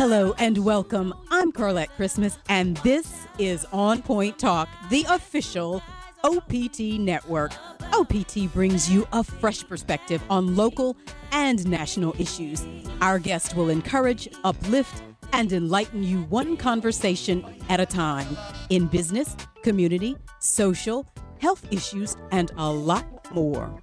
Hello and welcome. I'm Carlette Christmas, and this is On Point Talk, the official OPT network. OPT brings you a fresh perspective on local and national issues. Our guest will encourage, uplift, and enlighten you one conversation at a time in business, community, social, health issues, and a lot more.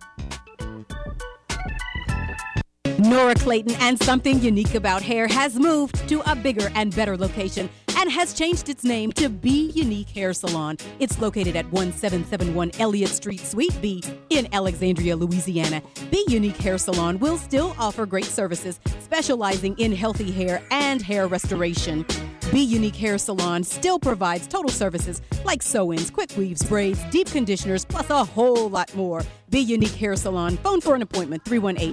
Nora Clayton and Something Unique About Hair has moved to a bigger and better location and has changed its name to Be Unique Hair Salon. It's located at 1771 Elliott Street, Suite B in Alexandria, Louisiana. Be Unique Hair Salon will still offer great services, specializing in healthy hair and hair restoration. Be Unique Hair Salon still provides total services like sew-ins, quick weaves, braids, deep conditioners, plus a whole lot more. Be Unique Hair Salon. Phone for an appointment,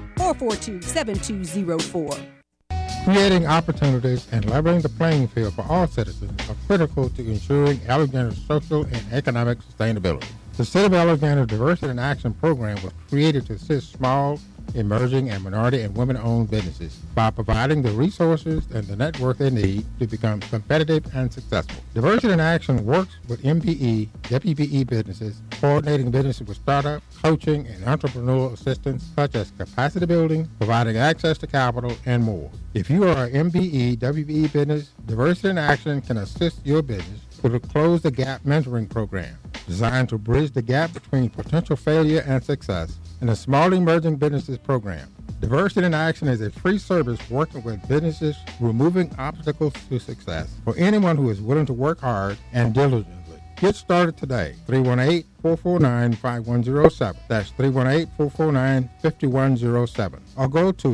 318-442-7204. Creating opportunities and leveling the playing field for all citizens are critical to ensuring Alexandria's social and economic sustainability. The City of Alexandria Diversity in Action program was created to assist small, emerging, and minority and women-owned businesses by providing the resources and the network they need to become competitive and successful. Diversity in Action works with MBE, WBE businesses, coordinating businesses with startup, coaching, and entrepreneurial assistance such as capacity building, providing access to capital, and more. If you are an MBE, WBE business, Diversity in Action can assist your business with a Close the Gap mentoring program designed to bridge the gap between potential failure and success in a small emerging businesses program. Diversity in Action is a free service working with businesses removing obstacles to success for anyone who is willing to work hard and diligently. Get started today, 318-449-5107. That's 318-449-5107. Or go to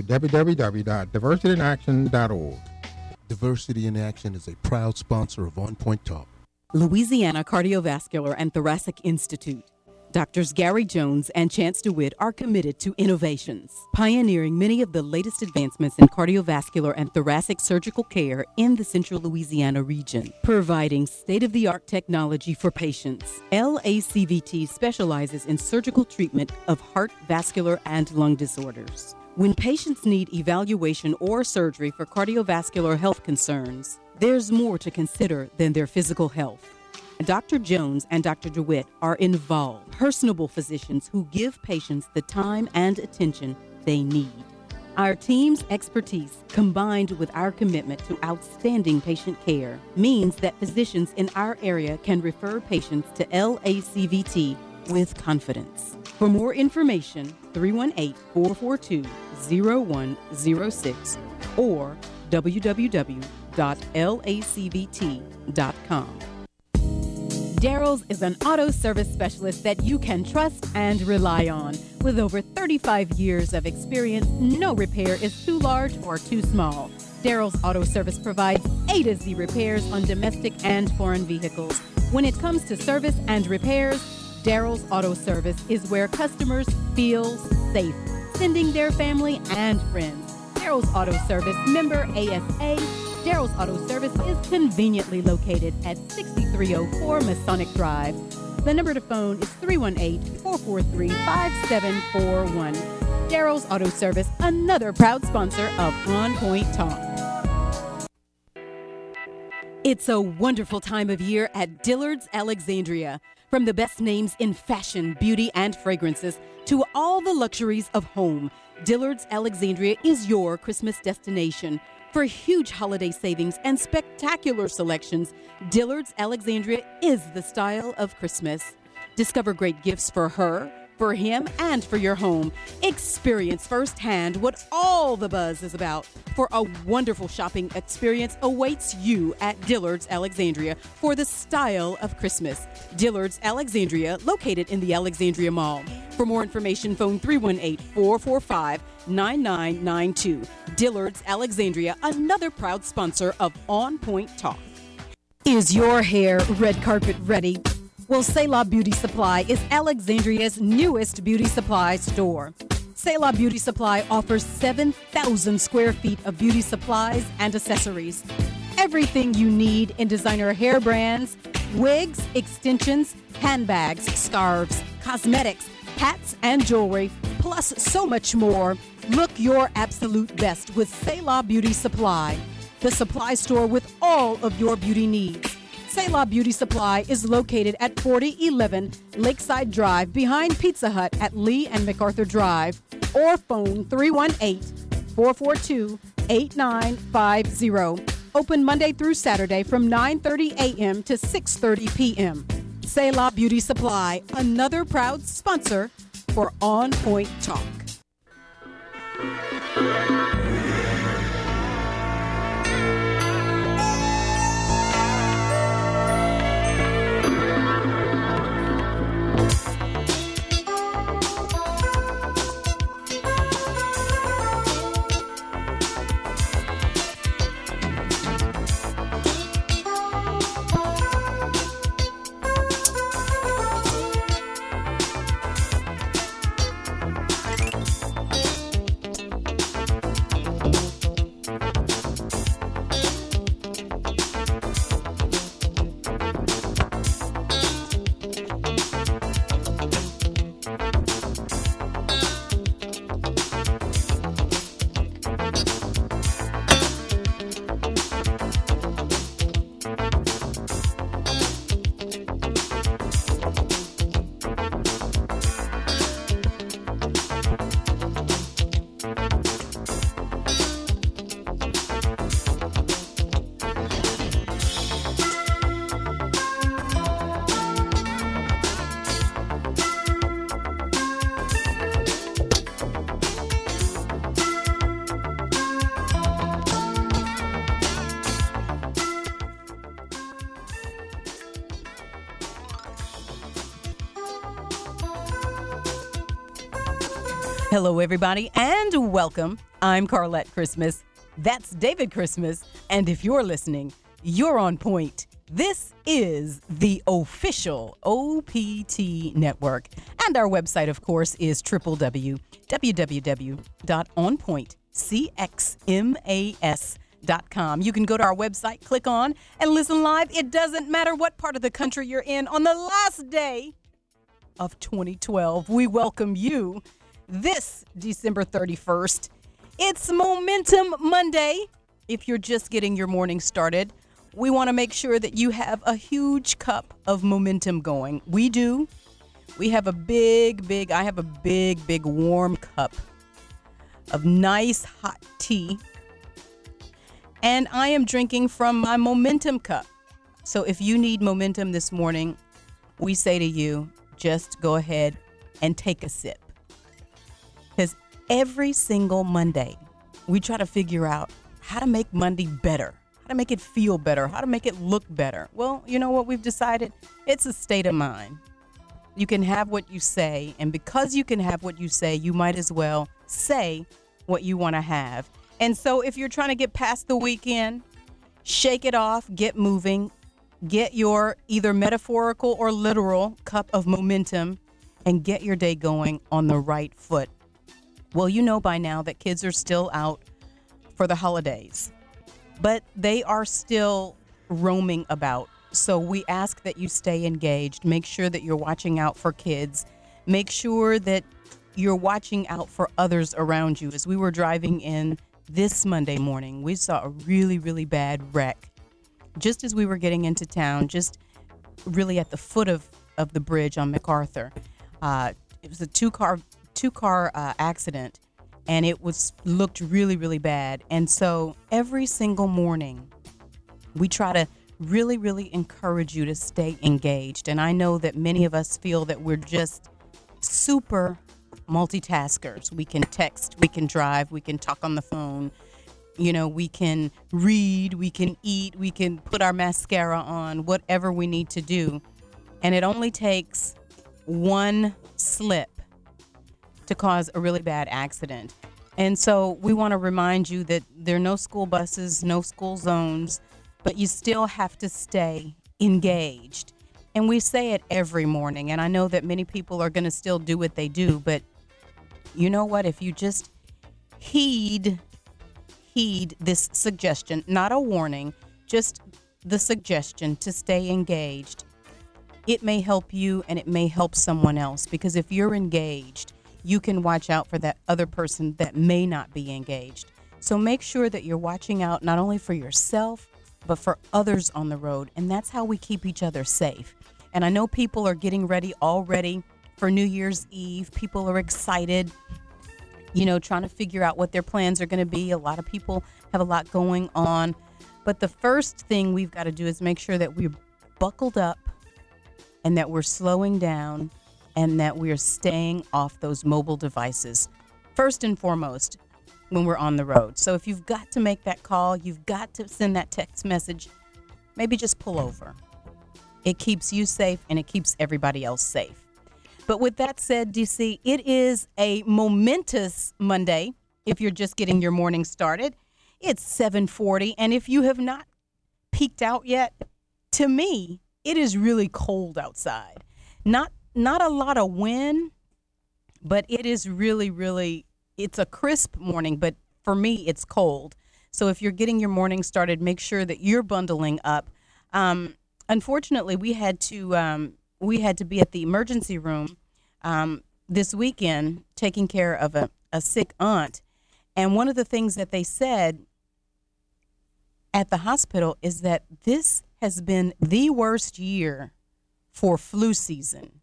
www.diversityinaction.org. Diversity in Action is a proud sponsor of On Point Talk. Louisiana Cardiovascular and Thoracic Institute. Doctors Gary Jones and Chance DeWitt are committed to innovations, pioneering many of the latest advancements in cardiovascular and thoracic surgical care in the central Louisiana region, providing state-of-the-art technology for patients. LACVT specializes in surgical treatment of heart, vascular, and lung disorders. When patients need evaluation or surgery for cardiovascular health concerns, there's more to consider than their physical health. Dr. Jones and Dr. DeWitt are involved, personable physicians who give patients the time and attention they need. Our team's expertise, combined with our commitment to outstanding patient care, means that physicians in our area can refer patients to LACVT with confidence. For more information, 318-442-0106 or www.lacvt.com. Darrell's is an auto service specialist that you can trust and rely on. With over 35 years of experience, no repair is too large or too small. Darrell's Auto Service provides A to Z repairs on domestic and foreign vehicles. When it comes to service and repairs, Darrell's Auto Service is where customers feel safe, sending their family and friends. Darrell's Auto Service, member ASA. Darrell's Auto Service is conveniently located at 6304 Masonic Drive. The number to phone is 318-443-5741. Darrell's Auto Service, another proud sponsor of On Point Talk. It's a wonderful time of year at Dillard's Alexandria. From the best names in fashion, beauty, and fragrances to all the luxuries of home, Dillard's Alexandria is your Christmas destination. For huge holiday savings and spectacular selections, Dillard's Alexandria is the style of Christmas. Discover great gifts for her, for him, and for your home. Experience firsthand what all the buzz is about. For a wonderful shopping experience awaits you at Dillard's Alexandria for the style of Christmas. Dillard's Alexandria, located in the Alexandria Mall. For more information, phone 318-445-9992. Dillard's Alexandria, another proud sponsor of On Point Talk. Is your hair red carpet ready? Well, Selah Beauty Supply is Alexandria's newest beauty supply store. Selah Beauty Supply offers 7,000 square feet of beauty supplies and accessories. Everything you need in designer hair brands, wigs, extensions, handbags, scarves, cosmetics, hats, and jewelry, plus so much more. Look your absolute best with Selah Beauty Supply. the supply store with all of your beauty needs. Selah Beauty Supply is located at 4011 Lakeside Drive behind Pizza Hut at Lee and MacArthur Drive, or phone 318-442-8950. Open Monday through Saturday from 9:30 a.m. to 6:30 p.m. Selah Beauty Supply, another proud sponsor for On Point Talk. Hello, everybody, and welcome. I'm Carlette Christmas. That's David Christmas. And if you're listening, you're on point. This is the official OPT network. And our website, of course, is www.onpointcxmas.com. You can go to our website, click on, and listen live. It doesn't matter what part of the country you're in. On the last day of 2012, we welcome you this December 31st. It's Momentum Monday. If you're just getting your morning started, we want to make sure that you have a huge cup of momentum going. We do. We have I have a big warm cup of nice hot tea. And I am drinking from my momentum cup. So if you need momentum this morning, we say to you, just go ahead and take a sip. Because every single Monday, we try to figure out how to make Monday better, how to make it feel better, how to make it look better. Well, you know what we've decided? It's a state of mind. You can have what you say, and because you can have what you say, you might as well say what you want to have. And so if you're trying to get past the weekend, shake it off, get moving, get your either metaphorical or literal cup of momentum, and get your day going on the right foot. Well, you know by now that kids are still out for the holidays, but they are still roaming about. So we ask that you stay engaged. Make sure that you're watching out for kids. Make sure that you're watching out for others around you. As we were driving in this Monday morning, we saw a really bad wreck. Just as we were getting into town, just really at the foot of the bridge on MacArthur. It was a two-car accident, and it looked really bad. And so every single morning we try to really encourage you to stay engaged. And I know that many of us feel that we're just super multitaskers. We can text, we can drive, we can talk on the phone, we can read, we can eat, we can put our mascara on, whatever we need to do. And it only takes one slip to cause a really bad accident. And so we want to remind you that there are no school buses, no school zones, but you still have to stay engaged. And we say it every morning. And I know that many people are going to still do what they do, but you know what? If you just heed this suggestion, not a warning, just the suggestion to stay engaged, it may help you and it may help someone else. Because if you're engaged, you can watch out for that other person that may not be engaged. So make sure that you're watching out not only for yourself, but for others on the road. And that's how we keep each other safe. And I know people are getting ready already for New Year's Eve. People are excited, trying to figure out what their plans are going to be. A lot of people have a lot going on. But the first thing we've got to do is make sure that we're buckled up and that we're slowing down and that we're staying off those mobile devices, first and foremost, when we're on the road. So if you've got to make that call, you've got to send that text message, maybe just pull over. It keeps you safe and it keeps everybody else safe. But with that said, DC, it is a momentous Monday if you're just getting your morning started. It's 7:40, and if you have not peeked out yet, to me, it is really cold outside. Not a lot of wind, but it is really, really, it's a crisp morning, but for me, it's cold. So if you're getting your morning started, make sure that you're bundling up. Unfortunately, we had to be at the emergency room this weekend taking care of a sick aunt. And one of the things that they said at the hospital is that this has been the worst year for flu season.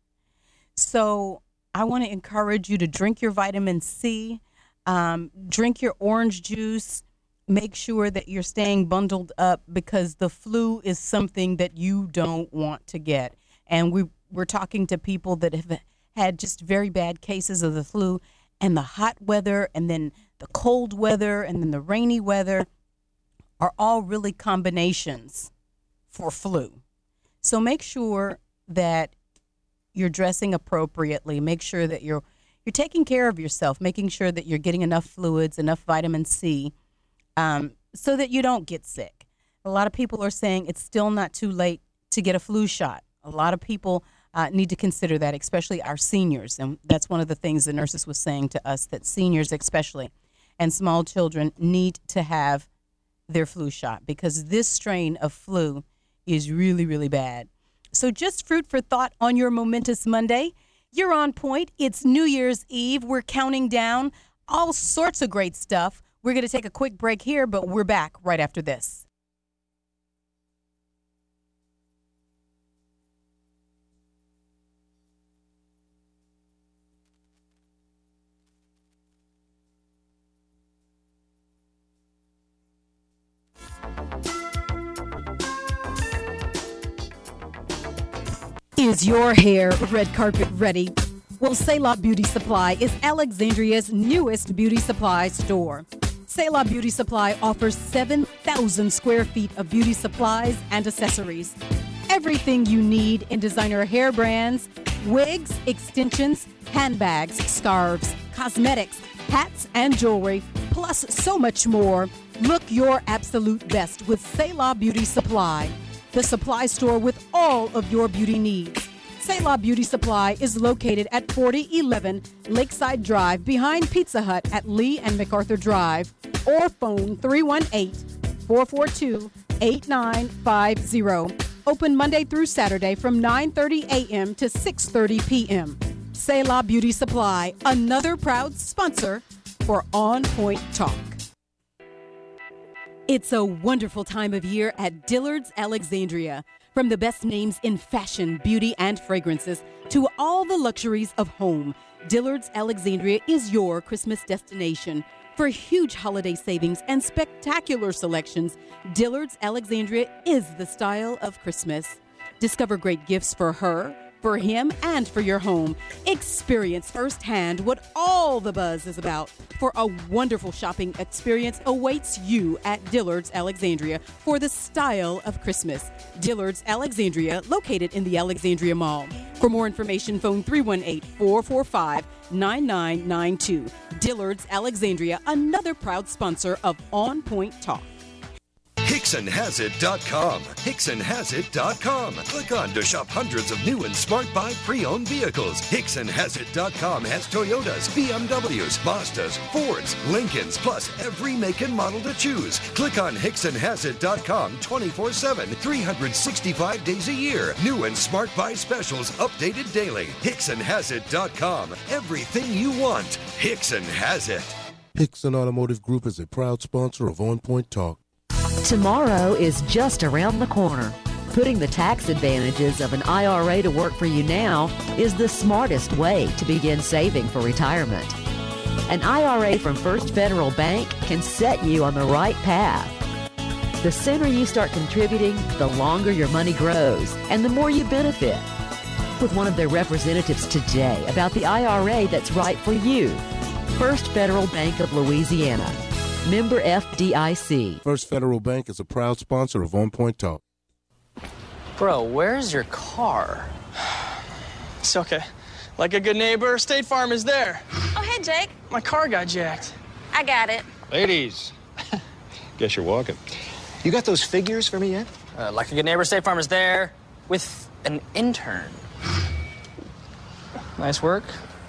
So I want to encourage you to drink your vitamin C, drink your orange juice, make sure that you're staying bundled up because the flu is something that you don't want to get. And we're talking to people that have had just very bad cases of the flu, and the hot weather and then the cold weather and then the rainy weather are all really combinations for flu. So make sure that you're dressing appropriately. Make sure that you're taking care of yourself, making sure that you're getting enough fluids, enough vitamin C, so that you don't get sick. A lot of people are saying it's still not too late to get a flu shot. A lot of people need to consider that, especially our seniors. And that's one of the things the nurses was saying to us, that seniors especially and small children need to have their flu shot because this strain of flu is really, really bad. So just food for thought on your momentous Monday. You're on point. It's New Year's Eve. We're counting down all sorts of great stuff. We're going to take a quick break here, but we're back right after this. Is your hair red carpet ready? Well, Selah Beauty Supply is Alexandria's newest beauty supply store. Selah Beauty Supply offers 7,000 square feet of beauty supplies and accessories. Everything you need in designer hair brands, wigs, extensions, handbags, scarves, cosmetics, hats, and jewelry, plus so much more. Look your absolute best with Selah Beauty Supply, the supply store with all of your beauty needs. Selah Beauty Supply is located at 4011 Lakeside Drive behind Pizza Hut at Lee and MacArthur Drive, or phone 318-442-8950. Open Monday through Saturday from 9:30 a.m. to 6:30 p.m. Selah Beauty Supply, another proud sponsor for On Point Talk. It's a wonderful time of year at Dillard's Alexandria. From the best names in fashion, beauty, and fragrances to all the luxuries of home, Dillard's Alexandria is your Christmas destination. For huge holiday savings and spectacular selections, Dillard's Alexandria is the style of Christmas. Discover great gifts for her, for him, and for your home. Experience firsthand what all the buzz is about. For a wonderful shopping experience awaits you at Dillard's Alexandria for the style of Christmas. Dillard's Alexandria, located in the Alexandria Mall. For more information, phone 318-445-9992. Dillard's Alexandria, another proud sponsor of On Point Talk. HicksonHasIt.com. HicksonHasIt.com. Click on to shop hundreds of new and smart buy pre-owned vehicles. HicksonHasIt.com has Toyotas, BMWs, Mazdas, Fords, Lincolns, plus every make and model to choose. Click on HicksonHasIt.com 24/7, 365 days a year. New and smart buy specials updated daily. HicksonHasIt.com. Everything you want. Hickson has it. Hickson Automotive Group is a proud sponsor of On Point Talk. Tomorrow is just around the corner. Putting the tax advantages of an IRA to work for you now is the smartest way to begin saving for retirement. An IRA from First Federal Bank can set you on the right path. The sooner you start contributing, the longer your money grows and the more you benefit. With one of their representatives today about the IRA that's right for you. First Federal Bank of Louisiana. Member FDIC. First Federal Bank is a proud sponsor of On Point Talk. Bro, where's your car? It's okay. Like a good neighbor, State Farm is there. Oh, hey, Jake. My car got jacked. I got it. Ladies, guess you're walking. You got those figures for me yet? Like a good neighbor, State Farm is there with an intern. Nice work.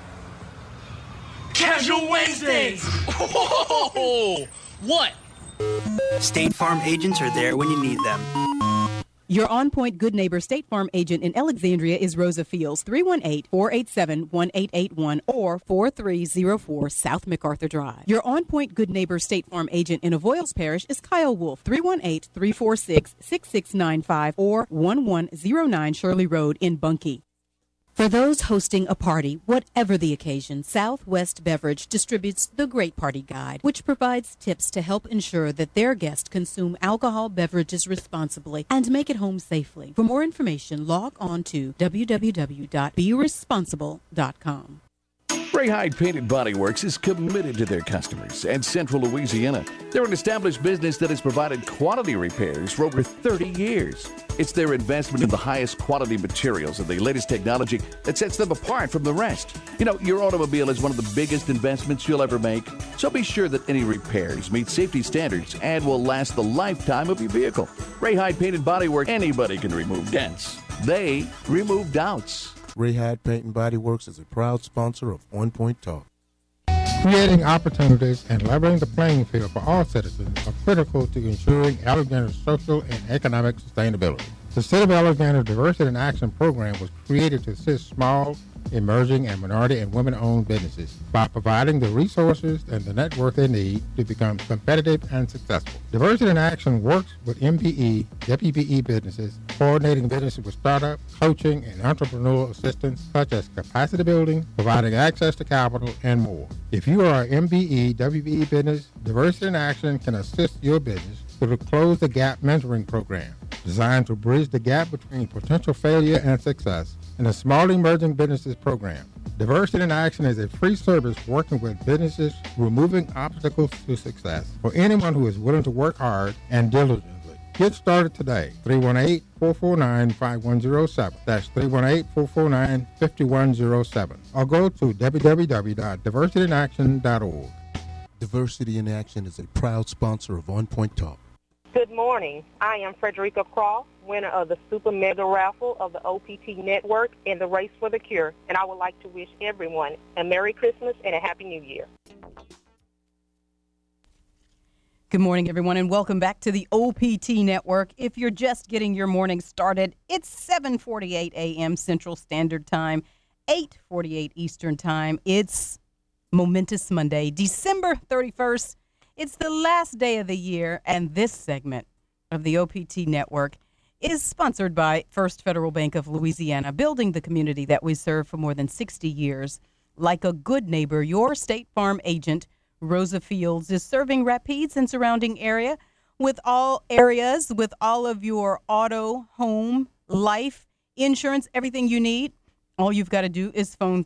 Casual Wednesdays! Whoa! What? State Farm agents are there when you need them. Your on-point Good Neighbor State Farm agent in Alexandria is Rosa Fields, 318-487-1881 or 4304 South MacArthur Drive. Your on-point Good Neighbor State Farm agent in Avoyles Parish is Kyle Wolf, 318-346-6695 or 1109 Shirley Road in Bunkie. For those hosting a party, whatever the occasion, Southwest Beverage distributes the Great Party Guide, which provides tips to help ensure that their guests consume alcohol beverages responsibly and make it home safely. For more information, log on to www.beresponsible.com. Ray Hyde Painted Body Works is committed to their customers and Central Louisiana. They're an established business that has provided quality repairs for over 30 years. It's their investment in the highest quality materials and the latest technology that sets them apart from the rest. You know, your automobile is one of the biggest investments you'll ever make, so be sure that any repairs meet safety standards and will last the lifetime of your vehicle. Ray Hyde Painted Body Works, anybody can remove dents. They remove doubts. Ray Hyde Paint and Body Works is a proud sponsor of On Point Talk. Creating opportunities and leveling the playing field for all citizens are critical to ensuring Alexandria's social and economic sustainability. The City of Alexandria Diversity in Action program was created to assist small, emerging, and minority and women-owned businesses by providing the resources and the network they need to become competitive and successful. Diversity in Action works with MBE, WBE businesses, coordinating businesses with startup, coaching, and entrepreneurial assistance such as capacity building, providing access to capital, and more. If you are an MBE, WBE business, Diversity in Action can assist your business through the Close the Gap mentoring program, designed to bridge the gap between potential failure and success, and the Small Emerging Businesses Program. Diversity in Action is a free service working with businesses removing obstacles to success for anyone who is willing to work hard and diligently. Get started today. 318-449-5107. That's 318-449-5107. Or go to www.diversityinaction.org. Diversity in Action is a proud sponsor of On Point Talk. Good morning. I am Frederica Cross, winner of the Super Mega Raffle of the OPT Network and the Race for the Cure, and I would like to wish everyone a Merry Christmas and a Happy New Year. Good morning, everyone, and welcome back to the OPT Network. If you're just getting your morning started, it's 7:48 a.m. Central Standard Time, 8:48 Eastern Time. It's momentous Monday, December 31st. It's the last day of the year, and this segment of the OPT Network is sponsored by First Federal Bank of Louisiana, building the community that we serve for more than 60 years. Like a good neighbor, your State Farm agent, Rosa Fields, is serving Rapides and surrounding area with all of your auto, home, life, insurance, everything you need. All you've got to do is phone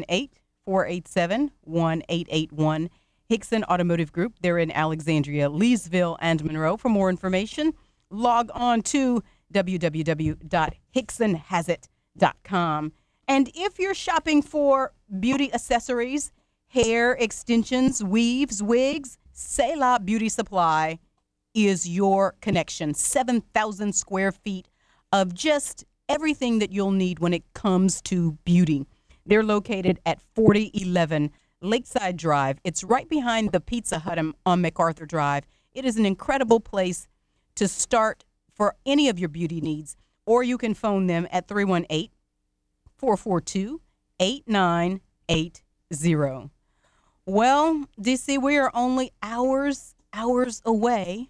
318-487-1881. Hickson Automotive Group. They're in Alexandria, Leesville, and Monroe. For more information, log on to www.hicksonhasit.com. And if you're shopping for beauty accessories, hair extensions, weaves, wigs, Selah Beauty Supply is your connection. 7,000 square feet of just everything that you'll need when it comes to beauty. They're located at 4011 Lakeside Drive. It's right behind the Pizza Hut on MacArthur Drive. It is an incredible place to start for any of your beauty needs, or you can phone them at 318-442-8980. Well, DC, we are only hours away,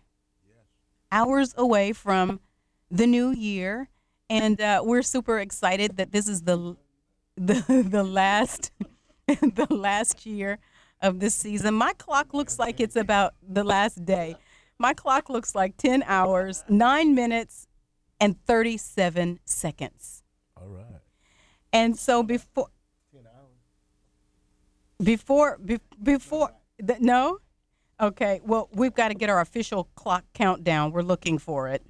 from the new year, and we're super excited that this is the last the last year of this season. My clock looks like it's about the last day. My clock looks like 10 hours, 9 minutes, and 37 seconds. All right. And so no? Okay, well, we've got to get our official clock countdown. We're looking for it.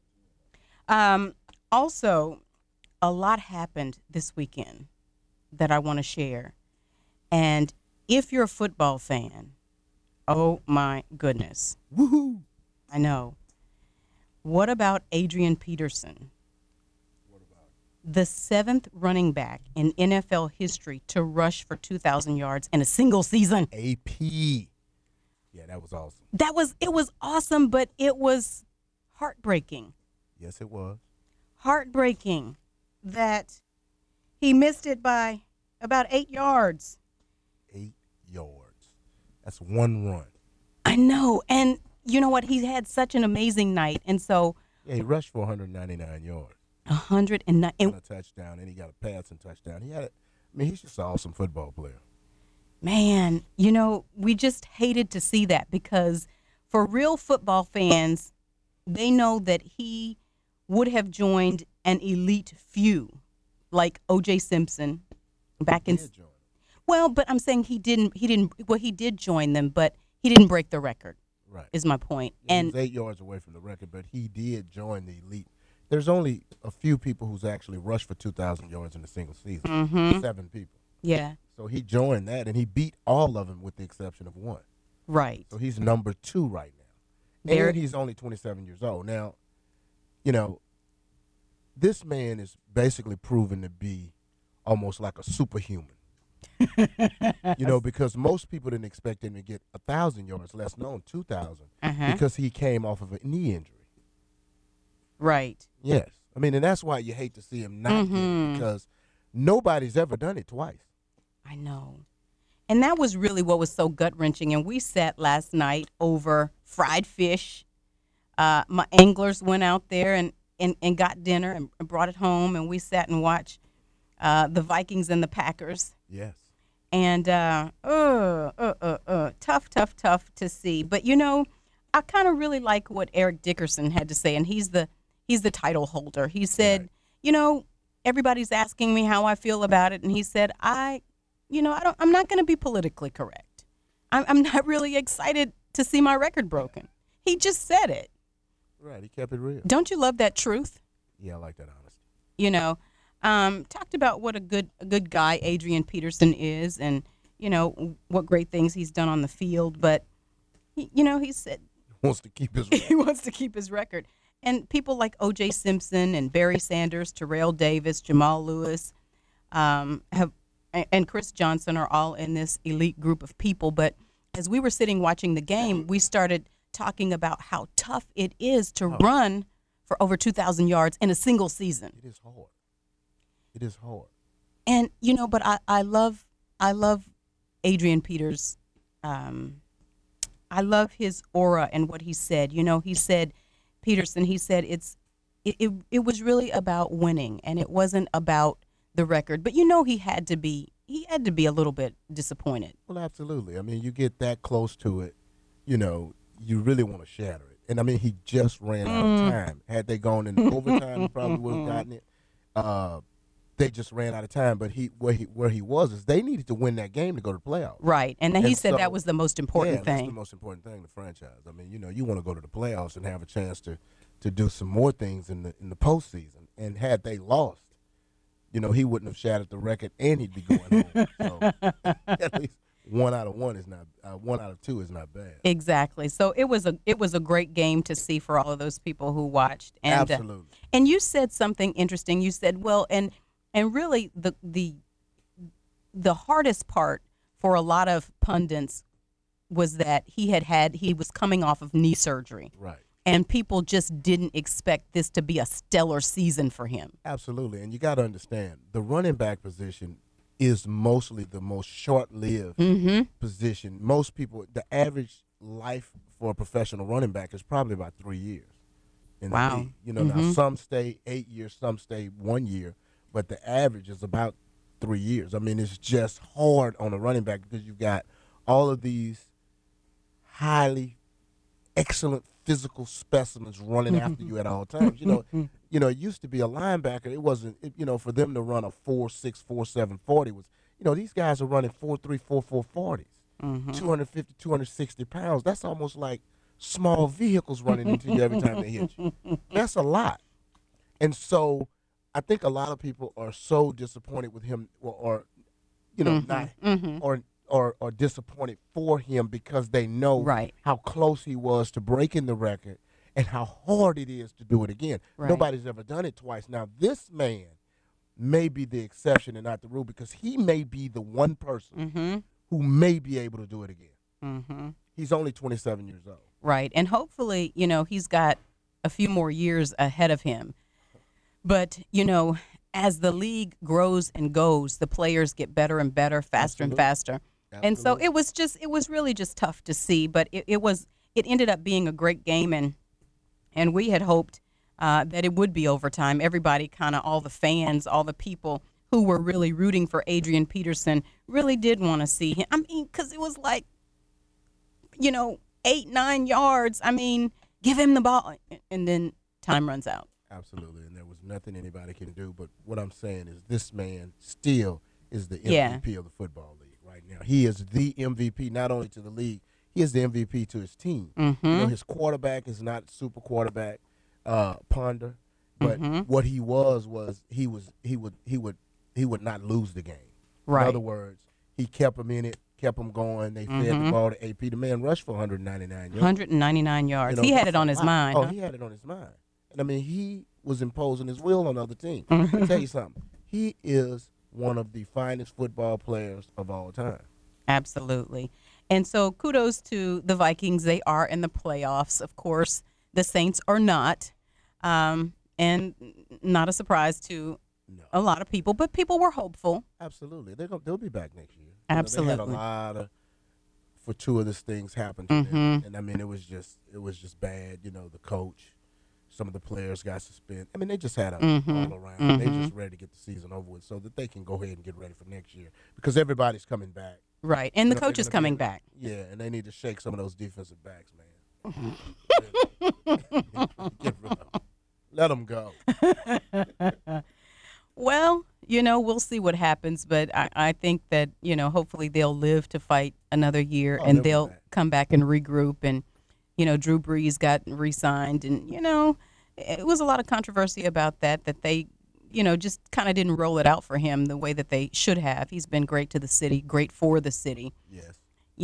Also, a lot happened this weekend that I want to share. And if you're a football fan, oh my goodness. Woohoo! I know. What about Adrian Peterson? The 7th running back in NFL history to rush for 2,000 yards in a single season. AP. Yeah, that was awesome. It was awesome, but it was heartbreaking. Yes, it was. Heartbreaking that he missed it by about 8 yards. 8 yards. That's one run. I know. And you know what? He had such an amazing night. And so. Yeah, he rushed for 199 yards. 109. And a touchdown, and he got a passing touchdown. He's just an awesome football player. Man, we just hated to see that because for real football fans, they know that he would have joined an elite few like O.J. Simpson back in. Well, but I'm saying he did join them, but he didn't break the record. Right. Is my point. Yeah, and he was 8 yards away from the record, but he did join the elite. There's only a few people who's actually rushed for 2,000 yards in a single season. Mm-hmm. 7 people. Yeah. So he joined that, and he beat all of them with the exception of one. Right. So he's number 2 right now. And he's only 27 years old. Now, this man is basically proven to be almost like a superhuman. Because most people didn't expect him to get 1,000 yards, less known 2,000, because he came off of a knee injury. Right. Yes. And that's why you hate to see him not get it, because nobody's ever done it twice. I know. And that was really what was so gut-wrenching. And we sat last night over fried fish. My anglers went out there and got dinner and brought it home, and we sat and watched the Vikings and the Packers. Yes. And tough to see. But I kind of really like what Eric Dickerson had to say, and he's the title holder. He said, everybody's asking me how I feel about it, and he said, I'm not going to be politically correct. I'm not really excited to see my record broken. He just said it. Right, he kept it real. Don't you love that truth? Yeah, I like that honesty. Talked about what a good guy Adrian Peterson is, and what great things he's done on the field. But he said he wants to keep his record. He wants to keep his record. And people like O.J. Simpson and Barry Sanders, Terrell Davis, Jamal Lewis, and Chris Johnson are all in this elite group of people. But as we were sitting watching the game, we started talking about how tough it is to run for over 2,000 yards in a single season. It is hard. It is hard. And but I love Adrian Peters. I love his aura and what he said. He said it was really about winning, and it wasn't about the record. But he had to be a little bit disappointed. Well, absolutely. You get that close to it, you really want to shatter it. And he just ran out of time. Had they gone in overtime, he probably would have gotten it. They just ran out of time, but where he was is they needed to win that game to go to the playoffs. Right, and he said that was the most important thing. That's the most important thing, the franchise. You want to go to the playoffs and have a chance to do some more things in the postseason. And had they lost, he wouldn't have shattered the record, and he'd be going home. So at least 1 out of 1 is not 1 out of 2 is not bad. Exactly. So it was a great game to see for all of those people who watched. And, absolutely. And you said something interesting. You said, well, and really the hardest part for a lot of pundits was that he was coming off of knee surgery. Right. And people just didn't expect this to be a stellar season for him. Absolutely. And you got to understand, the running back position is mostly the most short-lived position. Most people, the average life for a professional running back is probably about 3 years in the league. You know, now some stay 8 years, some stay 1 year, but the average is about 3 years. I mean, it's just hard on a running back because you've got all of these highly excellent physical specimens running after you at all times. It used to be a linebacker. It wasn't, for them to run a 4.6, 4.7 40 was, these guys are running 4.3, 4.4 40s, 250, 260 pounds. That's almost like small vehicles running into you every time they hit you. That's a lot. And so I think a lot of people are so disappointed with him or disappointed for him because they know how close he was to breaking the record and how hard it is to do it again. Nobody's ever done it twice. Now, this man may be the exception and not the rule because he may be the one person who may be able to do it again. He's only 27 years old. Right. And hopefully, he's got a few more years ahead of him. But, as the league grows and goes, the players get better and better, faster and faster. And so it was really just tough to see, but it ended up being a great game, and we had hoped that it would be overtime. Everybody all the fans, all the people who were really rooting for Adrian Peterson really did want to see him. I mean, because it was like, 8-9 yards. I mean, give him the ball, and then time runs out. Absolutely, and there was nothing anybody can do. But what I'm saying is this man still is the MVP of the football league right now. He is the MVP not only to the league, he is the MVP to his team. His quarterback is not super quarterback, Ponder, but what he was he would not lose the game. Right. In other words, he kept him in it, kept him going. They fed the ball to AP. The man rushed for 199 yards. 199 yards. He had it on his mind. Oh, he had it on his mind. And, I mean, he was imposing his will on other teams. I'll tell you something. He is one of the finest football players of all time. Absolutely. And so kudos to the Vikings. They are in the playoffs. Of course, the Saints are not. And not a surprise to a lot of people, but people were hopeful. Absolutely. They'll be back next year. Absolutely. They had a lot of fortuitous things happen to them. And, I mean, it was just bad. The coach. Some of the players got suspended. I mean, they just had all around. They're just ready to get the season over with so that they can go ahead and get ready for next year because everybody's coming back. Right, and the coach is coming back. Yeah, and they need to shake some of those defensive backs, man. Get rid of them. Let them go. Well, we'll see what happens, but I think that, hopefully they'll live to fight another year and they'll come back and regroup and, Drew Brees got re-signed, and, it was a lot of controversy about that they, just kind of didn't roll it out for him the way that they should have. He's been great to the city, great for the city. Yes.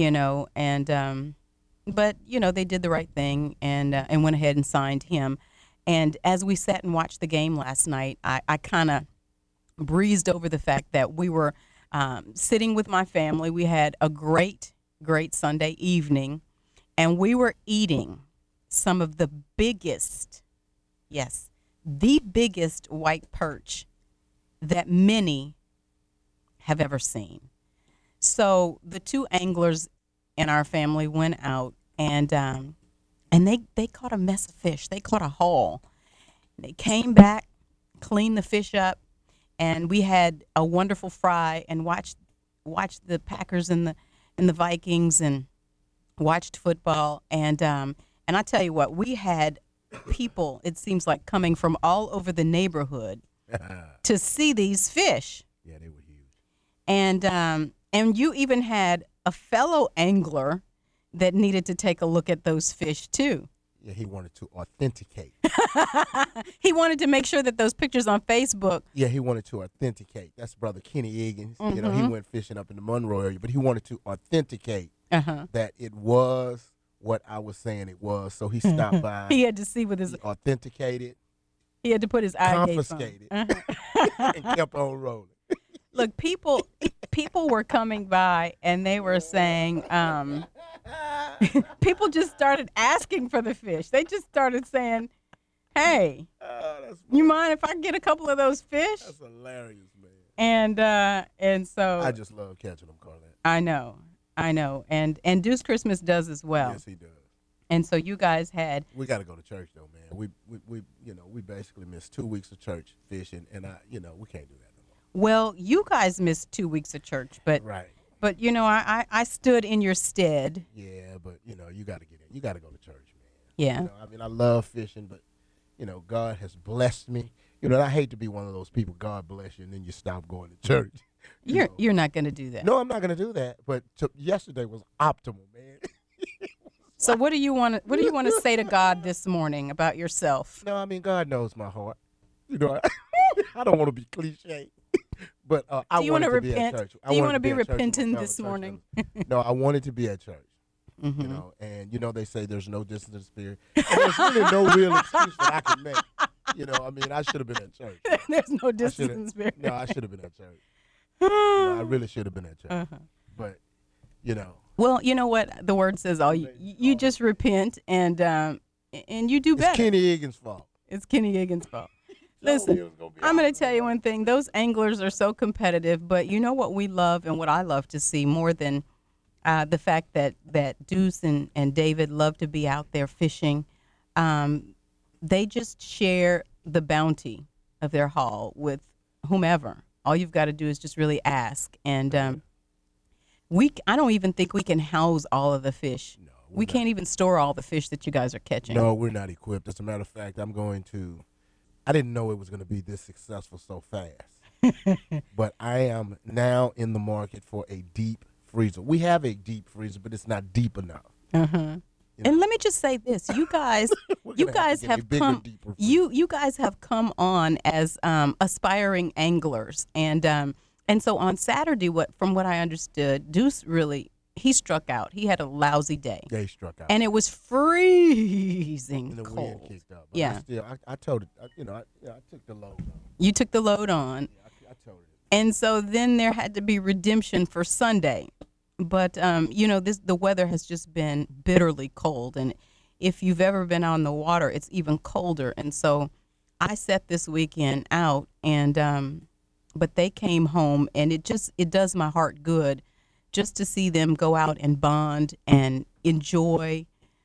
But, they did the right thing and went ahead and signed him. And as we sat and watched the game last night, I kind of breezed over the fact that we were sitting with my family. We had a great, great Sunday evening. And we were eating some of the biggest, the biggest white perch that many have ever seen. So the two anglers in our family went out and they caught a mess of fish. They caught a haul. They came back, cleaned the fish up, and we had a wonderful fry and watched the Packers and the Vikings and watched football, and I tell you what, we had people, it seems like, coming from all over the neighborhood to see these fish. Yeah, they were huge. And you even had a fellow angler that needed to take a look at those fish too. Yeah, he wanted to authenticate. He wanted to make sure that those pictures on Facebook. Yeah, he wanted to authenticate. That's Brother Kenny Eggins. He went fishing up in the Monroe area, but he wanted to authenticate that it was what I was saying it was. So he stopped by. He had to see with his authenticated. He had to put his eye gaze on. Confiscated. And kept on rolling. Look, people were coming by and they were saying, people just started asking for the fish. They just started saying, "Hey, you mind if I get a couple of those fish?" That's hilarious, man. And so I just love catching them, Carlette. I know, and Deuce Christmas does as well. Yes, he does. And so you guys had. We got to go to church though, man. We basically missed 2 weeks of church fishing, and we can't do that no more. Well, you guys missed 2 weeks of church, but right. But I stood in your stead. Yeah, but you got to get in. You got to go to church, man. Yeah. I love fishing, but God has blessed me. And I hate to be one of those people. God bless you, and then you stop going to church. You're not going to do that. No, I'm not going to do that. But yesterday was optimal, man. So what do you want to say to God this morning about yourself? No, God knows my heart. I don't want to be cliche, but I want to be at church. Do you want to be repentant this morning? No, I wanted to be at church. Mm-hmm. And they say there's no distance in the spirit. And there's really no real excuse that I can make. I should have been at church. There's no distance in the spirit. No, I should have been at church. I really should have been at church. Uh-huh. But Well, you know what the word says. You just repent and you do better. It's Kenny Higgins' fault. It's Kenny Higgins' fault. Listen, I'm going to tell you one thing. Those anglers are so competitive, but you know what we love and what I love to see more than the fact that Deuce and David love to be out there fishing. They just share the bounty of their haul with whomever. All you've got to do is just really ask. And I don't even think we can house all of the fish. No, we can't even store all the fish that you guys are catching. No, we're not equipped. As a matter of fact, I didn't know it was going to be this successful so fast. But I am now in the market for a deep freezer. We have a deep freezer, but it's not deep enough. Uh-huh. And let me just say this: you guys have come. You guys have come on as aspiring anglers, and so on Saturday, from what I understood, Deuce he struck out. He had a lousy day. Yeah, he struck out, and it was freezing and the cold. Wind kicked up. Yeah, I told it. I took the load on. You took the load on. Yeah, I told it. And so then there had to be redemption for Sunday. But, the weather has just been bitterly cold. And if you've ever been out on the water, it's even colder. And so I set this weekend out, but they came home, and it does my heart good just to see them go out and bond and enjoy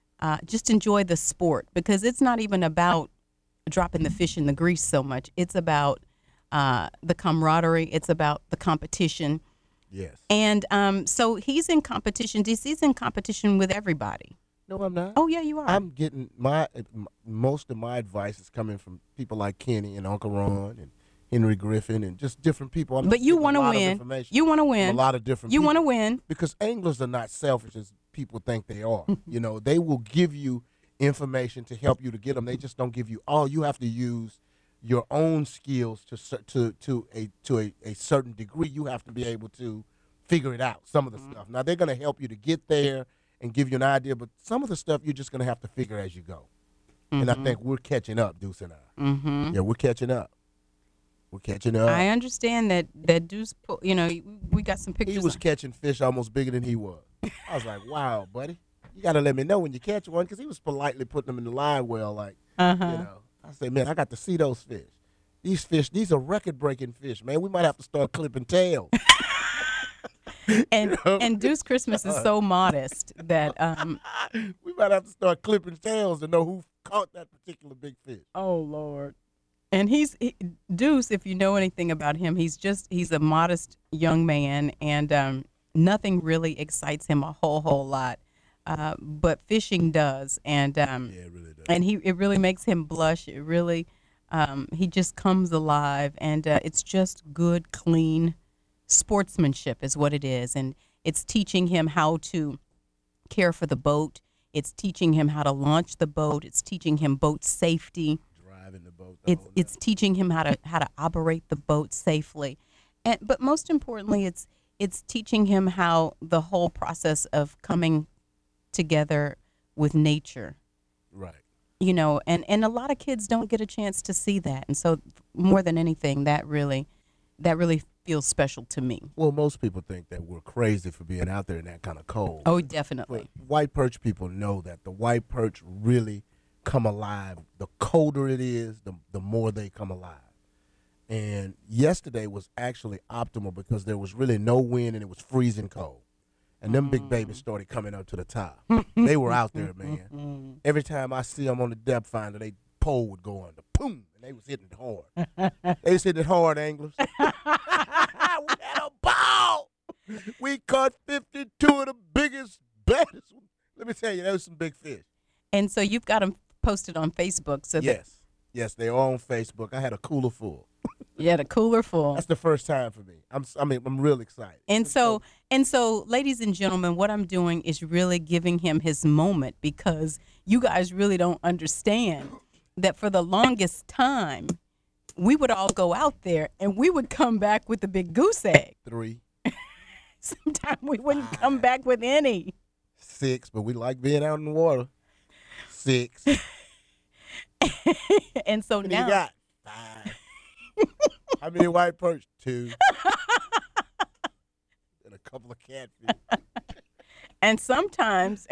the sport. Because it's not even about dropping the fish in the grease so much. It's about the camaraderie. It's about the competition. Yes. And so he's in competition. DC's in competition with everybody. No, I'm not. Oh, yeah, you are. I'm getting most of my advice is coming from people like Kenny and Uncle Ron and Henry Griffin and just different people. But you want to win. You want to win. A lot of different You people. want to win. Because anglers are not selfish as people think they are. They will give you information to help you to get them. They just don't give you all. You have to use your own skills to a certain degree. You have to be able to figure it out, some of the stuff. Now, they're going to help you to get there and give you an idea, but some of the stuff you're just going to have to figure as you go. And I think we're catching up, Deuce and I. Mm-hmm. Yeah, we're catching up. We're catching up. I understand that Deuce, we got some pictures. He was catching fish almost bigger than he was. I was like, wow, buddy. You got to let me know when you catch one, because he was politely putting them in the line well, like, I said, man, I got to see those fish. These are record-breaking fish, man. We might have to start clipping tails. And Deuce Christmas is so modest that we might have to start clipping tails to know who caught that particular big fish. Oh, Lord. And Deuce, if you know anything about him, he's a modest young man, and nothing really excites him a whole lot. But fishing does, and yeah, it really does. And it really makes him blush. It really, he just comes alive, and it's just good, clean sportsmanship is what it is, and it's teaching him how to care for the boat. It's teaching him how to launch the boat. It's teaching him boat safety. Driving the boat. It's teaching him how to operate the boat safely, but most importantly, it's teaching him how the whole process of coming together with nature. Right. And a lot of kids don't get a chance to see that. And so more than anything, that really feels special to me. Well, most people think that we're crazy for being out there in that kind of cold. Oh, definitely. But white perch people know that the white perch really come alive. The colder it is, the more they come alive. And yesterday was actually optimal because there was really no wind and it was freezing cold. And them big babies started coming up to the top. They were out there, man. Every time I see them on the depth finder, they pole would go under. Boom! And they was hitting it hard. They was hitting it hard, anglers. We had a ball. We caught 52 of the biggest, baddest. Let me tell you, that was some big fish. And so you've got them posted on Facebook. So Yes, they're on Facebook. I had a cooler full. You had a cooler full. That's the first time for me. I'm real excited. And so, ladies and gentlemen, what I'm doing is really giving him his moment, because you guys really don't understand that for the longest time, we would all go out there and we would come back with a big goose egg. 3. Sometimes we wouldn't come back with any. 6, but we like being out in the water. 6. And so what now you got? 5. How many white perch? 2. And a couple of catfish. And sometimes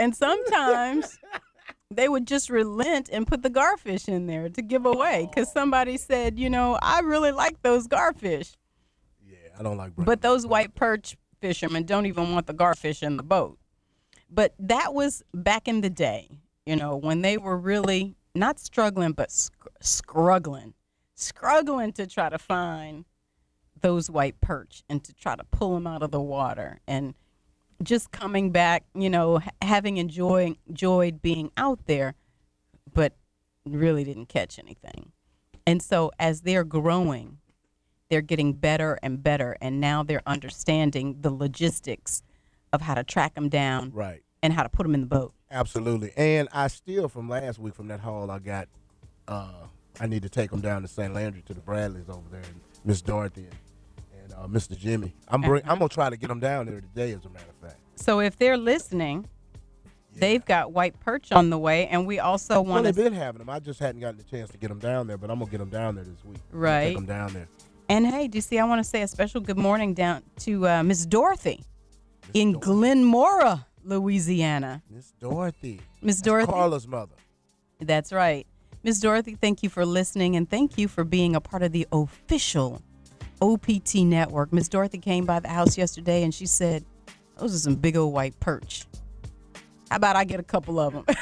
they would just relent and put the garfish in there to give away, because somebody said, I really like those garfish. Yeah, I don't like. But those white perch fishermen don't even want the garfish in the boat. But that was back in the day, when they were really not struggling, but scruggling to try to find those white perch and to try to pull them out of the water, and just coming back, having enjoyed being out there, but really didn't catch anything. And so as they're growing, they're getting better and better, and now they're understanding the logistics of how to track them down, right, and how to put them in the boat. Absolutely. And I still, from last week, from that haul I got, I need to take them down to St. Landry to the Bradleys over there, and Miss Dorothy and Mr. Jimmy. I'm gonna try to get them down there today, as a matter of fact. So if they're listening, they've got white perch on the way, and we also want to. Well, they've been having them. I just hadn't gotten the chance to get them down there, but I'm gonna get them down there this week. Right. Take them down there. And hey, DC, I want to say a special good morning down to Miss Dorothy in Glenmora, Louisiana. Miss Dorothy. Miss Dorothy. Carla's mother. That's right. Miss Dorothy, thank you for listening, and thank you for being a part of the official OPT network. Miss Dorothy came by the house yesterday, and she said, those are some big old white perch. How about I get a couple of them?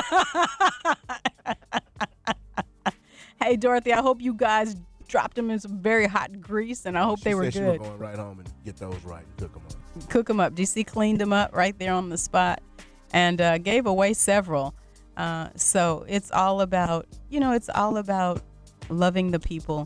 Hey, Dorothy, I hope you guys dropped them in some very hot grease, and I hope they were good. She was going right home and get those right and cook them up. Cook them up. DC cleaned them up right there on the spot, and gave away several. So it's all about, loving the people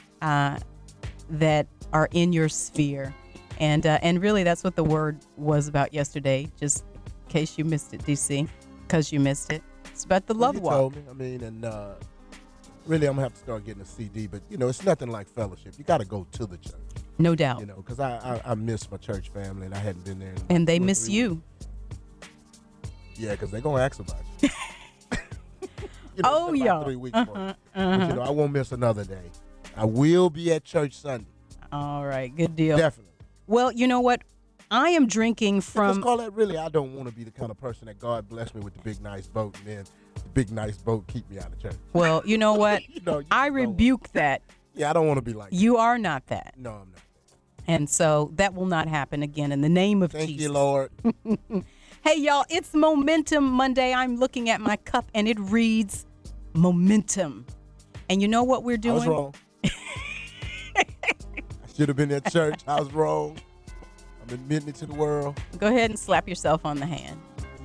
that are in your sphere. And really that's what the word was about yesterday, just in case you missed it, DC, because you missed it. It's about the love walk. Told me. And really I'm going to have to start getting a CD, but, it's nothing like fellowship. You got to go to the church. No doubt. Because I miss my church family, and I hadn't been there. And they miss you. Yeah, because they're going to ask about you. Oh, yeah. 3 weeks But, I won't miss another day. I will be at church Sunday. All right. Good deal. Definitely. Well, you know what? I am drinking from. Let's call that really, I don't want to be the kind of person that God bless me with the big, nice boat, and then the big, nice boat keep me out of church. Well, you know what? I rebuke that. Yeah, I don't want to be like that. You are not that. No, I'm not. And so that will not happen again in the name of Jesus. Thank you, Lord. Hey, y'all, it's Momentum Monday. I'm looking at my cup, and it reads momentum. And you know what we're doing? I was wrong. I should have been at church. I was wrong. I'm admitting it to the world. Go ahead and slap yourself on the hand.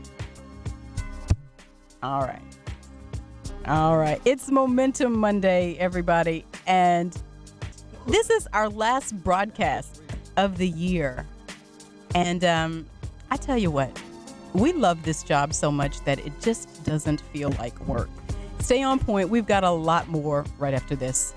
All right. All right. It's Momentum Monday, everybody. And this is our last broadcast of the year. And I tell you what, we love this job so much that it just doesn't feel like work. Stay on point. We've got a lot more right after this.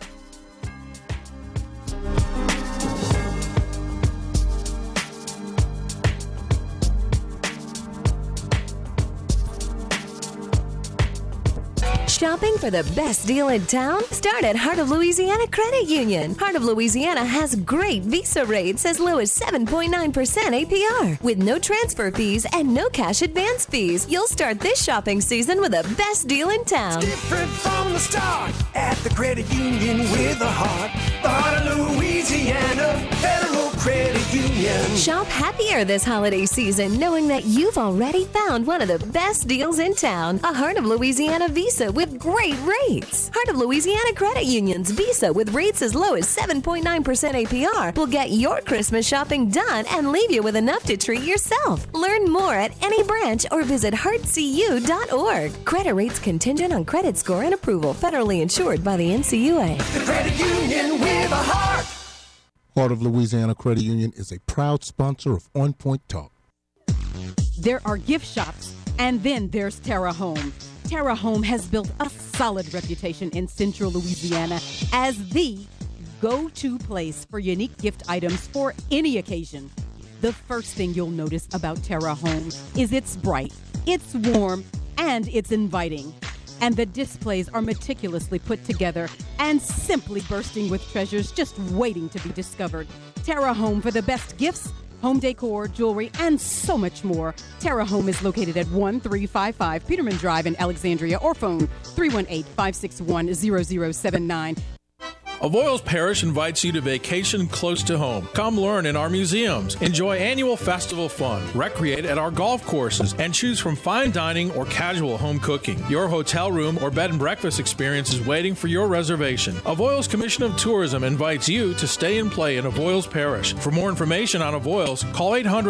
shopping for the best deal in town? Start at Heart of Louisiana Credit Union. Heart of Louisiana has great Visa rates as low as 7.9% APR with no transfer fees and no cash advance fees. You'll start this shopping season with the best deal in town. It's different from the start at the credit union with a heart. The Heart of Louisiana Federal Credit Union. Shop happier this holiday season knowing that you've already found one of the best deals in town. A Heart of Louisiana Visa with great rates. Heart of Louisiana Credit Union's Visa with rates as low as 7.9% APR will get your Christmas shopping done and leave you with enough to treat yourself. Learn more at any branch or visit heartcu.org. Credit rates contingent on credit score and approval. Federally insured by the NCUA. The credit union with a heart. Heart of Louisiana Credit Union is a proud sponsor of On Point Talk. There are gift shops, and then there's Terra Home. Terra Home has built a solid reputation in central Louisiana as the go-to place for unique gift items for any occasion. The first thing you'll notice about Terra Home is it's bright, it's warm, and it's inviting. And the displays are meticulously put together and simply bursting with treasures just waiting to be discovered. Terra Home for the best gifts, home decor, jewelry, and so much more. Terra Home is located at 1355 Peterman Drive in Alexandria, or phone 318-561-0079. Avoyelles Parish invites you to vacation close to home. Come learn in our museums, enjoy annual festival fun, recreate at our golf courses, and choose from fine dining or casual home cooking. Your hotel room or bed and breakfast experience is waiting for your reservation. Avoyelles Commission of Tourism invites you to stay and play in Avoyelles Parish. For more information on Avoyelles, call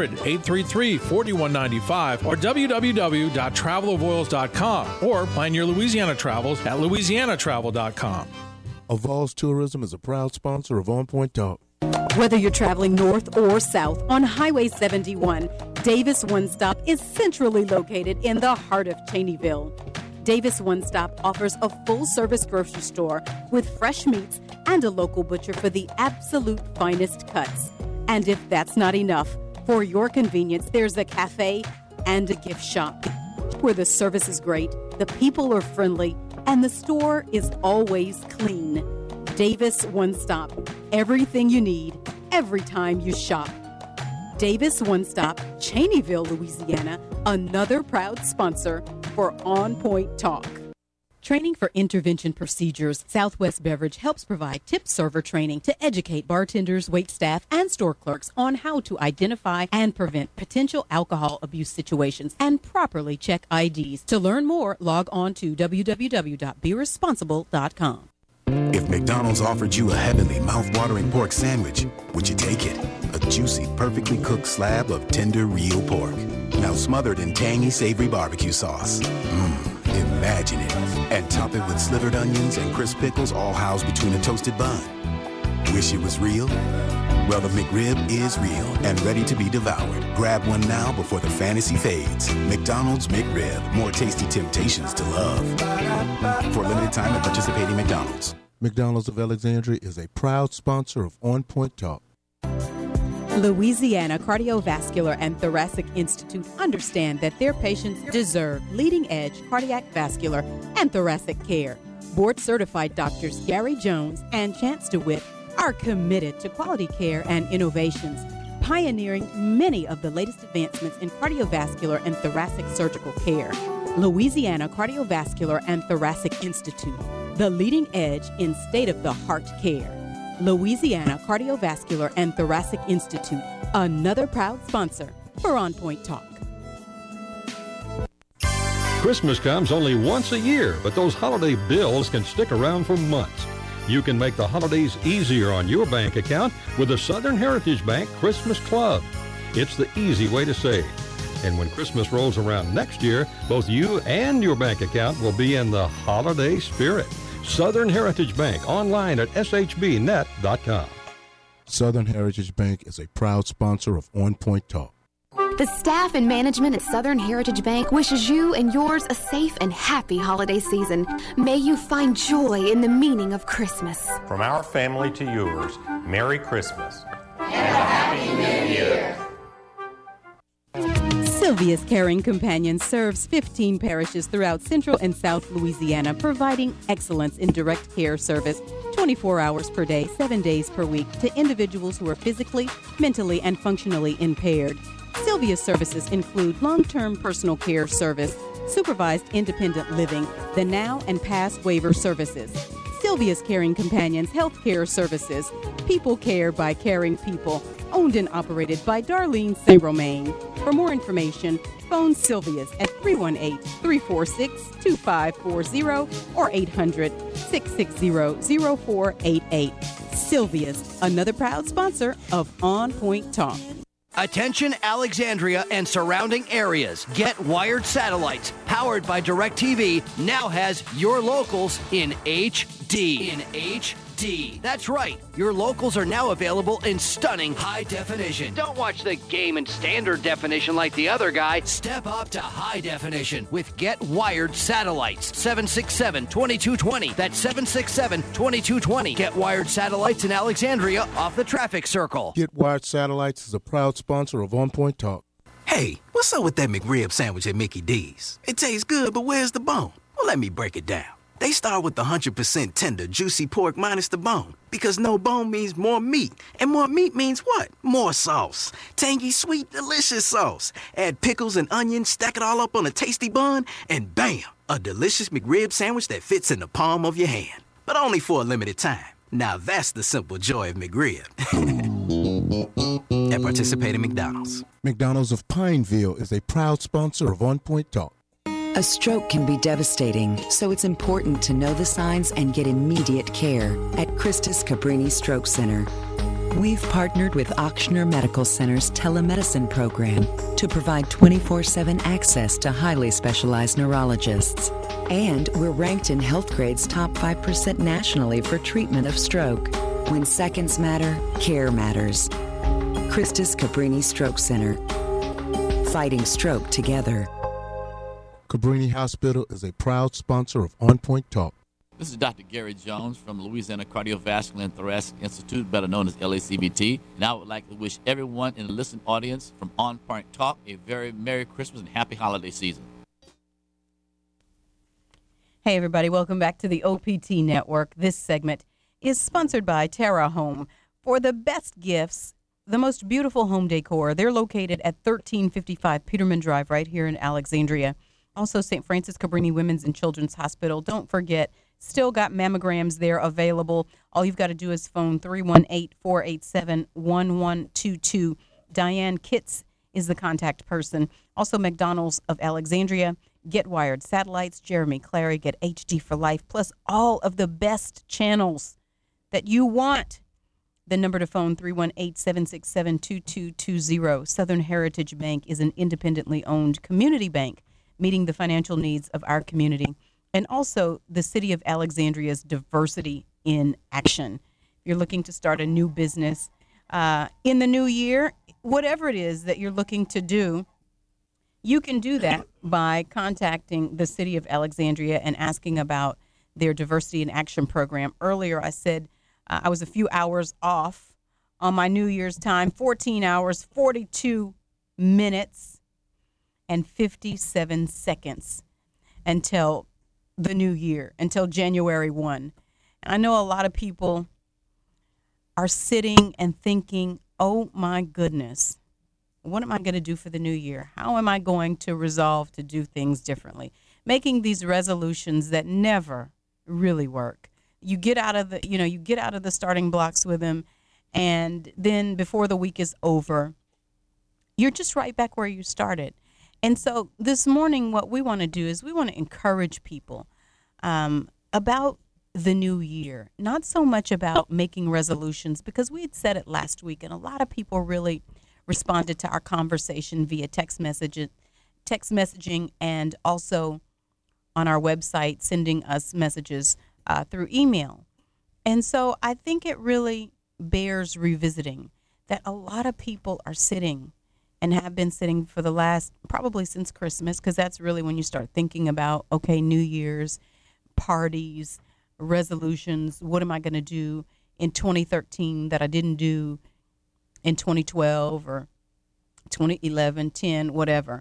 800-833-4195 or www.travelavoyelles.com or plan your Louisiana travels at louisianatravel.com. Avoyelles Tourism is a proud sponsor of On Point Talk. Whether you're traveling north or south on Highway 71, Davis One Stop is centrally located in the heart of Cheneyville. Davis One Stop offers a full-service grocery store with fresh meats and a local butcher for the absolute finest cuts. And if that's not enough, for your convenience, there's a cafe and a gift shop where the service is great, the people are friendly, and the store is always clean. Davis One Stop. Everything you need, every time you shop. Davis One Stop, Cheneyville, Louisiana, another proud sponsor for On Point Talk. Training for intervention procedures. Southwest Beverage helps provide tip server training to educate bartenders, waitstaff, and store clerks on how to identify and prevent potential alcohol abuse situations and properly check IDs. To learn more, log on to www.beresponsible.com. If McDonald's offered you a heavenly, mouth-watering pork sandwich, would you take it? A juicy, perfectly cooked slab of tender, real pork. Now smothered in tangy, savory barbecue sauce. Imagine it. And top it with slivered onions and crisp pickles all housed between a toasted bun. Wish it was real? Well, the McRib is real and ready to be devoured. Grab one now before the fantasy fades. McDonald's McRib. More tasty temptations to love. For a limited time at participating McDonald's. McDonald's of Alexandria is a proud sponsor of On Point Talk. Louisiana Cardiovascular and Thoracic Institute understand that their patients deserve leading-edge cardiac, vascular, and thoracic care. Board-certified doctors Gary Jones and Chance DeWitt are committed to quality care and innovations, pioneering many of the latest advancements in cardiovascular and thoracic surgical care. Louisiana Cardiovascular and Thoracic Institute, the leading edge in state-of-the-heart care. Louisiana Cardiovascular and Thoracic Institute, another proud sponsor for On Point Talk. Christmas comes only once a year, but those holiday bills can stick around for months. You can make the holidays easier on your bank account with the Southern Heritage Bank Christmas Club. It's the easy way to save. And when Christmas rolls around next year, both you and your bank account will be in the holiday spirit. Southern Heritage Bank, online at shbnet.com. Southern Heritage Bank is a proud sponsor of On Point Talk. The staff and management at Southern Heritage Bank wishes you and yours a safe and happy holiday season. May you find joy in the meaning of Christmas. From our family to yours, Merry Christmas. And a Happy New Year. Sylvia's Caring Companion serves 15 parishes throughout Central and South Louisiana, providing excellence in direct care service 24 hours per day, 7 days per week to individuals who are physically, mentally, and functionally impaired. Sylvia's services include long-term personal care service, supervised independent living, the now and past waiver services. Sylvia's Caring Companions Healthcare Services, people care by caring people, owned and operated by Darlene St. Romain. For more information, phone Sylvia's at 318-346-2540 or 800-660-0488. Sylvia's, another proud sponsor of On Point Talk. Attention Alexandria and surrounding areas. Get Wired Satellites, powered by DirecTV, now has your locals in HD. In HD. That's right. Your locals are now available in stunning high definition. Don't watch the game in standard definition like the other guy. Step up to high definition with Get Wired Satellites. 767-2220. That's 767-2220. Get Wired Satellites in Alexandria off the traffic circle. Get Wired Satellites is a proud sponsor of On Point Talk. Hey, what's up with that McRib sandwich at Mickey D's? It tastes good, but where's the bone? Well, let me break it down. They start with the 100% tender, juicy pork minus the bone. Because no bone means more meat. And more meat means what? More sauce. Tangy, sweet, delicious sauce. Add pickles and onions, stack it all up on a tasty bun, and bam! A delicious McRib sandwich that fits in the palm of your hand. But only for a limited time. Now that's the simple joy of McRib. At participating McDonald's. McDonald's of Pineville is a proud sponsor of On Point Talk. A stroke can be devastating, so it's important to know the signs and get immediate care at Christus Cabrini Stroke Center. We've partnered with Ochsner Medical Center's telemedicine program to provide 24/7 access to highly specialized neurologists. And we're ranked in HealthGrade's top 5% nationally for treatment of stroke. When seconds matter, care matters. Christus Cabrini Stroke Center. Fighting stroke together. Cabrini Hospital is a proud sponsor of On Point Talk. This is Dr. Gary Jones from Louisiana Cardiovascular and Thoracic Institute, better known as LACVT. And I would like to wish everyone in the listening audience from On Point Talk a very Merry Christmas and Happy Holiday Season. Hey, everybody. Welcome back to the OPT Network. This segment is sponsored by Terra Home. For the best gifts, the most beautiful home decor, they're located at 1355 Peterman Drive right here in Alexandria. Also, St. Francis Cabrini Women's and Children's Hospital. Don't forget, still got mammograms there available. All you've got to do is phone 318-487-1122. Diane Kitts is the contact person. Also, McDonald's of Alexandria. Get Wired Satellites. Jeremy Clary. Get HD for Life. Plus all of the best channels that you want. The number to phone, 318-767-2220. Southern Heritage Bank is an independently owned community bank, meeting the financial needs of our community, and also the City of Alexandria's Diversity in Action. If you're looking to start a new business in the new year, whatever it is that you're looking to do, you can do that by contacting the City of Alexandria and asking about their Diversity in Action program. Earlier, I said I was a few hours off on my New Year's time, 14 hours, 42 minutes. And 57 seconds until the new year, until January 1. And I know a lot of people are sitting and thinking, oh my goodness, what am I going to do for the new year? How am I going to resolve to do things differently? Making these resolutions that never really work. You get out of the starting blocks with them, and then before the week is over, you're just right back where you started. And so this morning, what we want to do is we want to encourage people about the new year, not so much about making resolutions, because we had said it last week, and a lot of people really responded to our conversation via text messaging, and also on our website, sending us messages through email. And so I think it really bears revisiting that a lot of people are sitting and have been sitting for the last, probably since Christmas, because that's really when you start thinking about, okay, New Year's, parties, resolutions, what am I going to do in 2013 that I didn't do in 2012 or 2011, 10, whatever.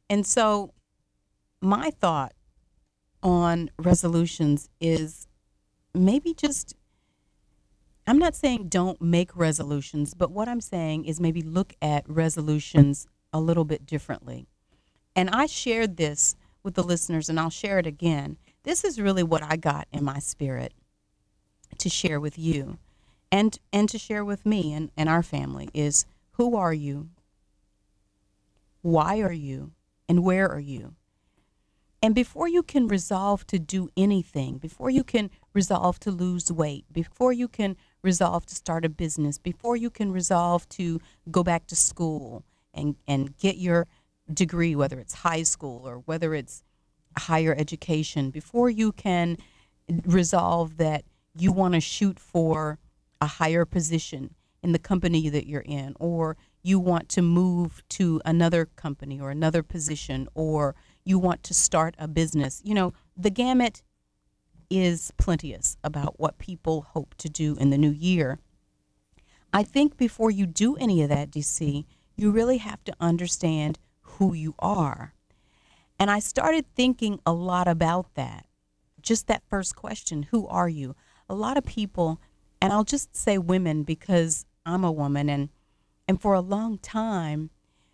And so my thought on resolutions is maybe just, I'm not saying don't make resolutions, but what I'm saying is maybe look at resolutions a little bit differently. And I shared this with the listeners, and I'll share it again. This is really what I got in my spirit to share with you and to share with me and our family is, who are you? Why are you? And where are you? And before you can resolve to do anything, before you can resolve to lose weight, before you can resolve to start a business, before you can resolve to go back to school and get your degree, whether it's high school or whether it's higher education, before you can resolve that you want to shoot for a higher position in the company that you're in, or you want to move to another company or another position, or you want to start a business. You know, the gamut is plenteous about what people hope to do in the new year. I think before you do any of that, DC, you really have to understand who you are. And I started thinking a lot about that. Just that first question, who are you? A lot of people, and I'll just say women because I'm a woman, and for a long time,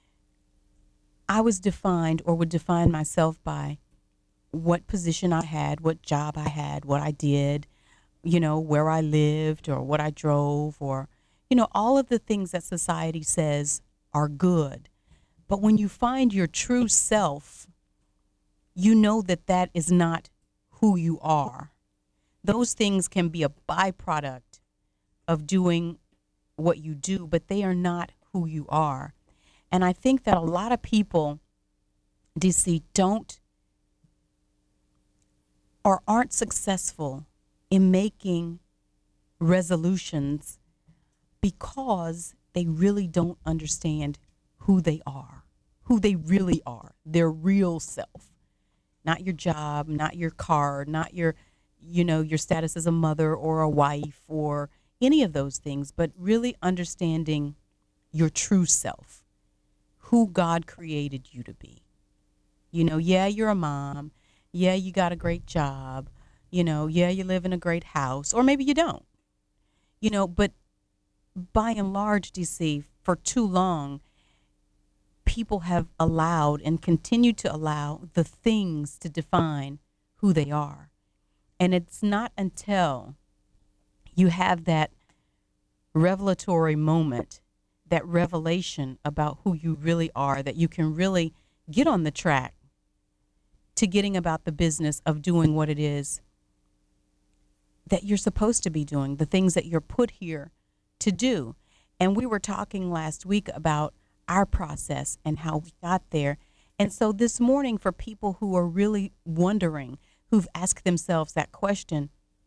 I was defined or would define myself by what position I had, what job I had, what I did, you know, where I lived or what I drove, or, you know, all of the things that society says are good. But when you find your true self, you know that that is not who you are. Those things can be a byproduct of doing what you do, but they are not who you are. And I think that a lot of people, DC, don't or aren't successful in making resolutions because they really don't understand who they are, who they really are, their real self. Not your job, not your car, not your, you know, your status as a mother or a wife or any of those things, but really understanding your true self, who God created you to be. You know, yeah, you're a mom. Yeah, you got a great job. You know, yeah, you live in a great house, or maybe you don't. You know, but by and large, DC, for too long, people have allowed and continue to allow the things to define who they are. And it's not until you have that revelatory moment, that revelation about who you really are, that you can really get on the track to getting about the business of doing what it is that you're supposed to be doing, the things that you're put here to do. And we were talking last week about our process and how we got there. And so this morning, for people who are really wondering, who've asked themselves that question,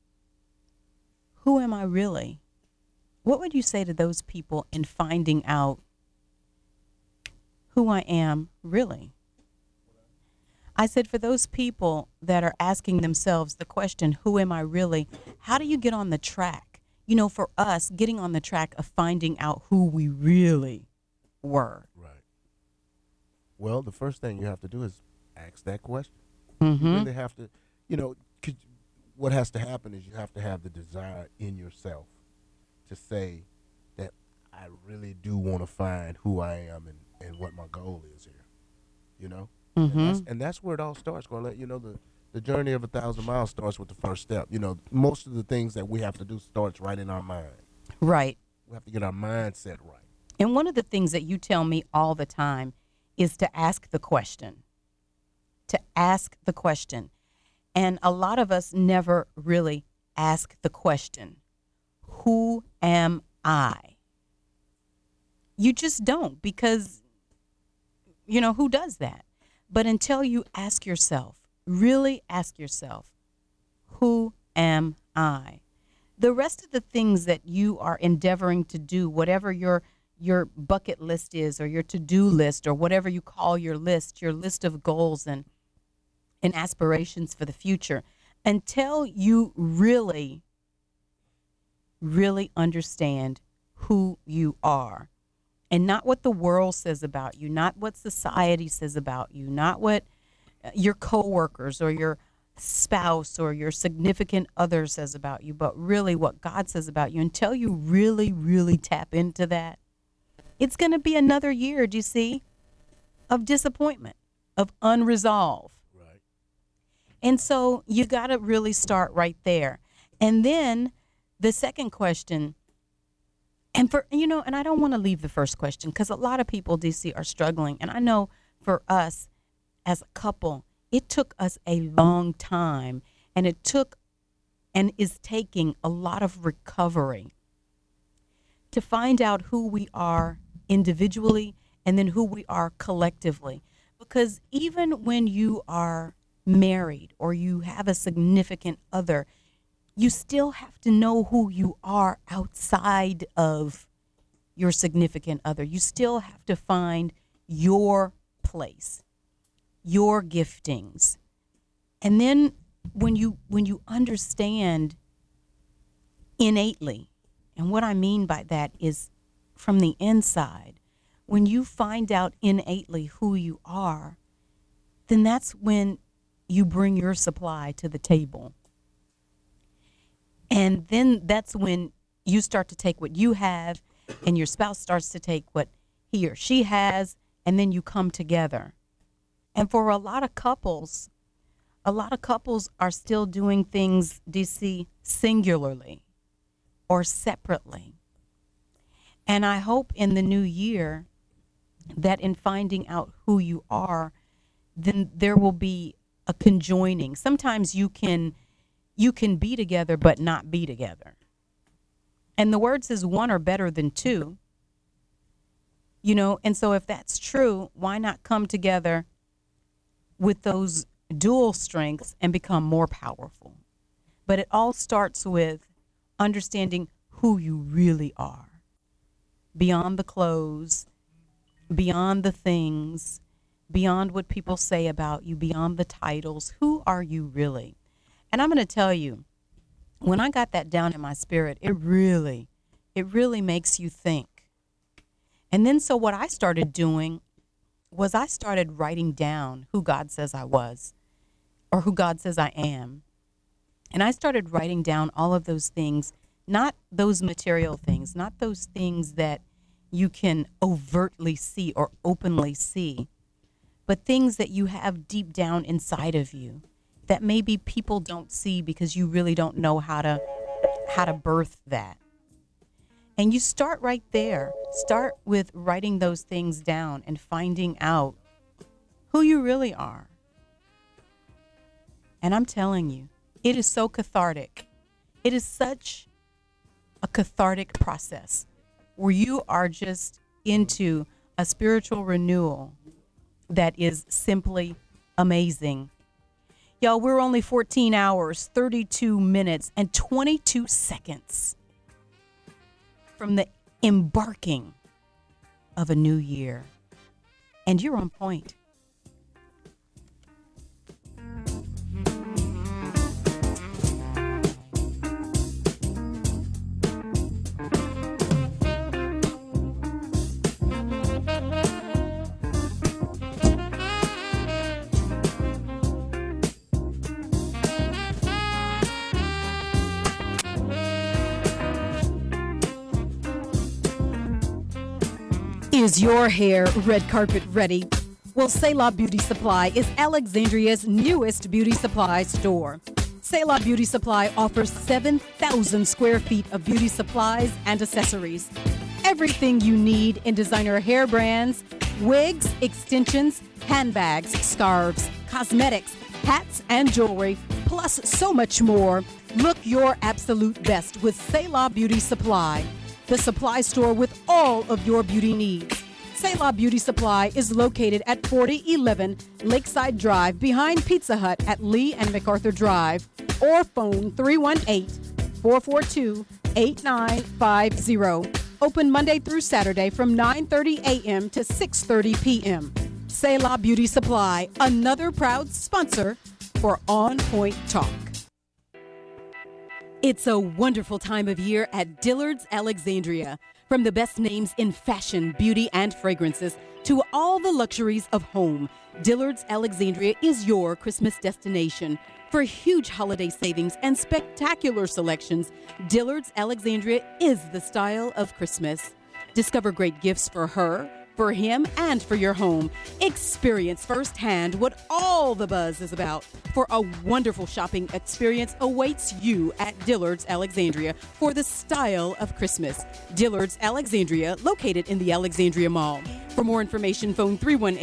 who am I really? What would you say to those people in finding out who I am really? I said, for those people that are asking themselves the question, who am I really? How do you get on the track? You know, for us, getting on the track of finding out who we really were. Right. Well, the first thing you have to do is ask that question. Mm-hmm. You really have to, you know, what has to happen is you have to have the desire in yourself to say that I really do want to find who I am and what my goal is here, you know? Mm-hmm. And that's where it all starts. Going to let you know the journey of 1,000 miles starts with the first step. You know, most of the things that we have to do starts right in our mind. Right. We have to get our mindset right. And one of the things that you tell me all the time is to ask the question. To ask the question. And a lot of us never really ask the question, who am I? You just don't, because, you know, who does that? But until you ask yourself, really ask yourself, who am I? The rest of the things that you are endeavoring to do, whatever your bucket list is, or your to-do list, or whatever you call your list of goals and aspirations for the future, until you really, really understand who you are and not what the world says about you, not what society says about you, not what your coworkers or your spouse or your significant other says about you, but really what God says about you. Until you really, really tap into that, it's going to be another year, do you see, of disappointment, of unresolved. Right. And so you got to really start right there. And then the second question, and I don't want to leave the first question because a lot of people, DC, are struggling. And I know for us as a couple, it took us a long time, and it took and is taking a lot of recovery to find out who we are individually and then who we are collectively. Because even when you are married or you have a significant other, you still have to know who you are outside of your significant other. You still have to find your place, your giftings. And then when you understand innately, and what I mean by that is from the inside, when you find out innately who you are, then that's when you bring your supply to the table. And then that's when you start to take what you have and your spouse starts to take what he or she has, and then you come together. And for a lot of couples are still doing things, DC, singularly or separately. And I hope in the new year that in finding out who you are, then there will be a conjoining. Sometimes you can be together but not be together. And the word says one are better than two. And so if that's true, why not come together with those dual strengths and become more powerful? But it all starts with understanding who you really are. Beyond the clothes, beyond the things, beyond what people say about you, beyond the titles. Who are you really? And I'm going to tell you, when I got that down in my spirit, it really makes you think. And then so what I started doing was I started writing down who God says I was or who God says I am. And I started writing down all of those things, not those material things, not those things that you can overtly see or openly see, but things that you have deep down inside of you that maybe people don't see because you really don't know how to birth that. And you start right there. Start with writing those things down and finding out who you really are. And I'm telling you, it is so cathartic. It is such a cathartic process where you are just into a spiritual renewal that is simply amazing. Y'all, we're only 14 hours, 32 minutes, and 22 seconds from the embarking of a new year. And you're on point. Is your hair red carpet ready? Well, Selah Beauty Supply is Alexandria's newest beauty supply store. Selah Beauty Supply offers 7,000 square feet of beauty supplies and accessories. Everything you need in designer hair brands, wigs, extensions, handbags, scarves, cosmetics, hats, and jewelry, plus so much more. Look your absolute best with Selah Beauty Supply, the supply store with all of your beauty needs. Selah Beauty Supply is located at 4011 Lakeside Drive behind Pizza Hut at Lee and MacArthur Drive, or phone 318-442-8950. Open Monday through Saturday from 9:30 a.m. to 6:30 p.m. Selah Beauty Supply, another proud sponsor for On Point Talk. It's a wonderful time of year at Dillard's Alexandria. From the best names in fashion, beauty, and fragrances to all the luxuries of home, Dillard's Alexandria is your Christmas destination. For huge holiday savings and spectacular selections, Dillard's Alexandria is the style of Christmas. Discover great gifts for her, for him, and for your home. Experience firsthand what all the buzz is about. For a wonderful shopping experience awaits you at Dillard's Alexandria for the style of Christmas. Dillard's Alexandria, located in the Alexandria Mall. For more information, phone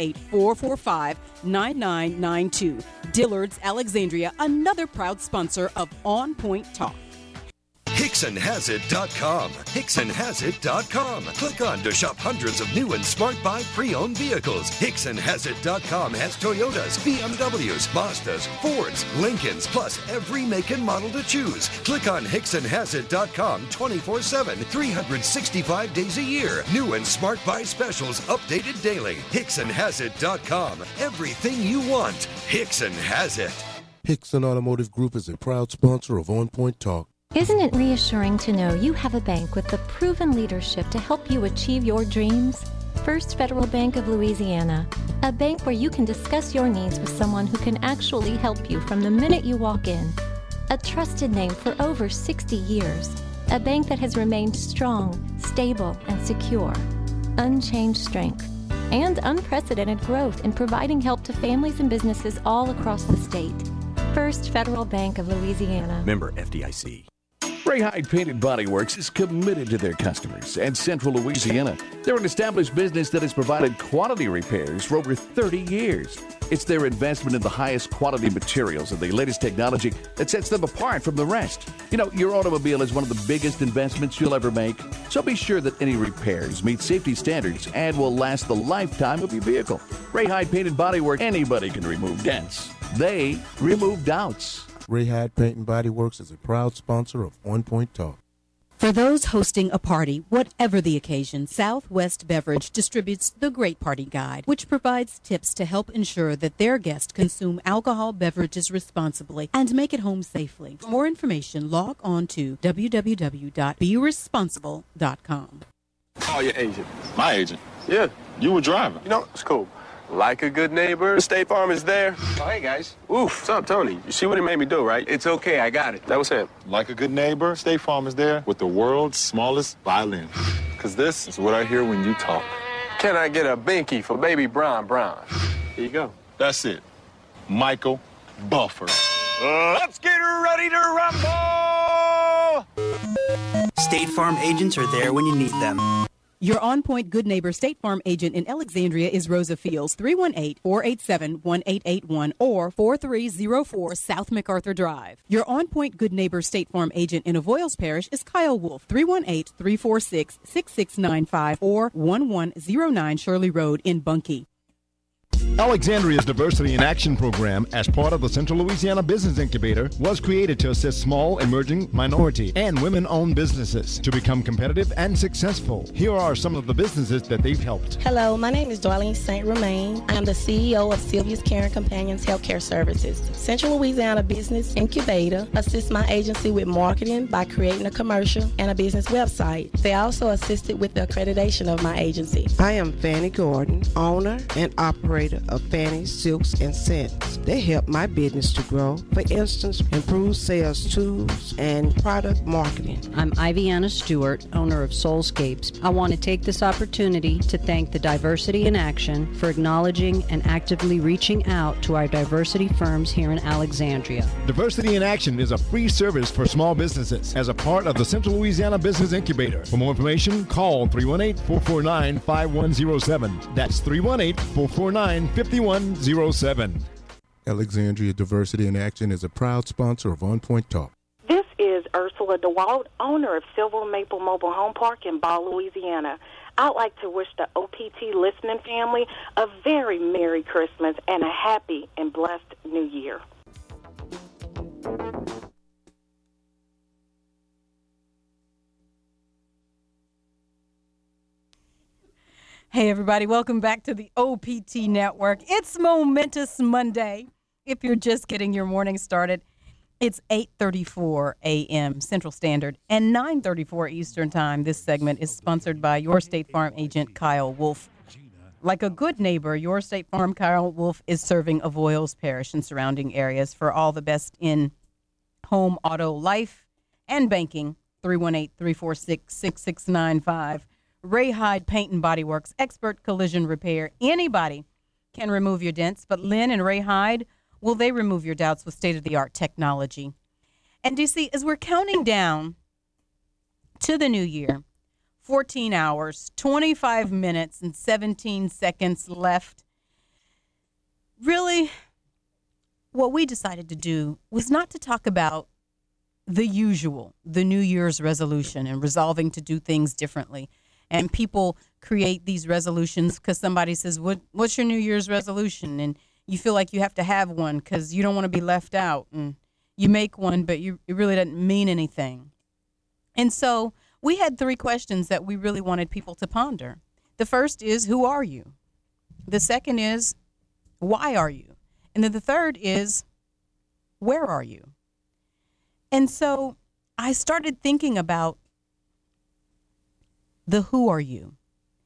318-445-9992. Dillard's Alexandria, another proud sponsor of On Point Talk. HicksonHasIt.com. HicksonHasIt.com. Click on to shop hundreds of new and Smart Buy pre-owned vehicles. HicksonHasIt.com has Toyotas, BMWs, Mazdas, Fords, Lincolns, plus every make and model to choose. Click on HicksonHasIt.com 24/7, 365 days a year. New and Smart Buy specials updated daily. HicksonHasIt.com. Everything you want. Hickson has it. Hickson Automotive Group is a proud sponsor of On Point Talk. Isn't it reassuring to know you have a bank with the proven leadership to help you achieve your dreams? First Federal Bank of Louisiana, a bank where you can discuss your needs with someone who can actually help you from the minute you walk in. A trusted name for over 60 years, a bank that has remained strong, stable, and secure. Unchanged strength and unprecedented growth in providing help to families and businesses all across the state. First Federal Bank of Louisiana. Member FDIC. Ray Hyde Painted Body Works is committed to their customers and Central Louisiana. They're an established business that has provided quality repairs for over 30 years. It's their investment in the highest quality materials and the latest technology that sets them apart from the rest. You know, your automobile is one of the biggest investments you'll ever make, so be sure that any repairs meet safety standards and will last the lifetime of your vehicle. Ray Hyde Painted Body Works, anybody can remove dents. They remove doubts. Ray Hyde Paint and Body Works is a proud sponsor of On Point Talk. For those hosting a party, whatever the occasion, Southwest Beverage distributes the Great Party Guide, which provides tips to help ensure that their guests consume alcohol beverages responsibly and make it home safely. For more information, log on to www.beresponsible.com. Call your agent. My agent? Yeah, you were driving. You know, it's cool. Like a good neighbor, State Farm is there. Oh, hey, guys. Oof, what's up, Tony? You see what he made me do, right? It's okay, I got it. That was him. Like a good neighbor, State Farm is there with the world's smallest violin. Because this is what I hear when you talk. Can I get a binky for baby Brown? Here you go. That's it. Michael Buffer. Let's get ready to rumble! State Farm agents are there when you need them. Your on-point good neighbor State Farm agent in Alexandria is Rosa Fields, 318-487-1881 or 4304 South MacArthur Drive. Your on-point good neighbor State Farm agent in Avoyles Parish is Kyle Wolf, 318-346-6695 or 1109 Shirley Road in Bunkie. Alexandria's Diversity in Action program, as part of the Central Louisiana Business Incubator, was created to assist small, emerging, minority, and women-owned businesses to become competitive and successful. Here are some of the businesses that they've helped. Hello, my name is Darlene St. Romain. I am the CEO of Sylvia's Caring Companions Healthcare Services. Central Louisiana Business Incubator assists my agency with marketing by creating a commercial and a business website. They also assisted with the accreditation of my agency. I am Fanny Gordon, owner and operator of Fanny Silks and Scents. They help my business to grow. For instance, improve sales tools and product marketing. I'm Iviana Stewart, owner of Soulscapes. I want to take this opportunity to thank the Diversity in Action for acknowledging and actively reaching out to our diversity firms here in Alexandria. Diversity in Action is a free service for small businesses as a part of the Central Louisiana Business Incubator. For more information, call 318-449-5107. That's 318-449-5107. Alexandria Diversity in Action is a proud sponsor of On Point Talk. This is Ursula DeWalt, owner of Silver Maple Mobile Home Park in Ball, Louisiana. I'd like to wish the OPT listening family a very Merry Christmas and a happy and blessed New Year. Hey, everybody. Welcome back to the OPT Network. It's Momentous Monday if you're just getting your morning started. It's 8:34 a.m. Central Standard and 9:34 Eastern Time. This segment is sponsored by your State Farm agent, Kyle Wolf. Like a good neighbor, your State Farm Kyle Wolf is serving Avoyles Parish and surrounding areas for all the best in home, auto, life, and banking. 318-346-6695. Ray Hyde Paint and Body Works, expert collision repair. Anybody can remove your dents, but Lynn and Ray Hyde, will they remove your doubts with state-of-the-art technology? And DC, as we're counting down to the new year, 14 hours, 25 minutes, and 17 seconds left. Really, what we decided to do was not to talk about the usual, the New Year's resolution and resolving to do things differently. And people create these resolutions because somebody says, what's your New Year's resolution? And you feel like you have to have one because you don't want to be left out. And you make one, but it really doesn't mean anything. And so we had 3 questions that we really wanted people to ponder. The first is, who are you? The second is, why are you? And then the third is, where are you? And so I started thinking about the who are you.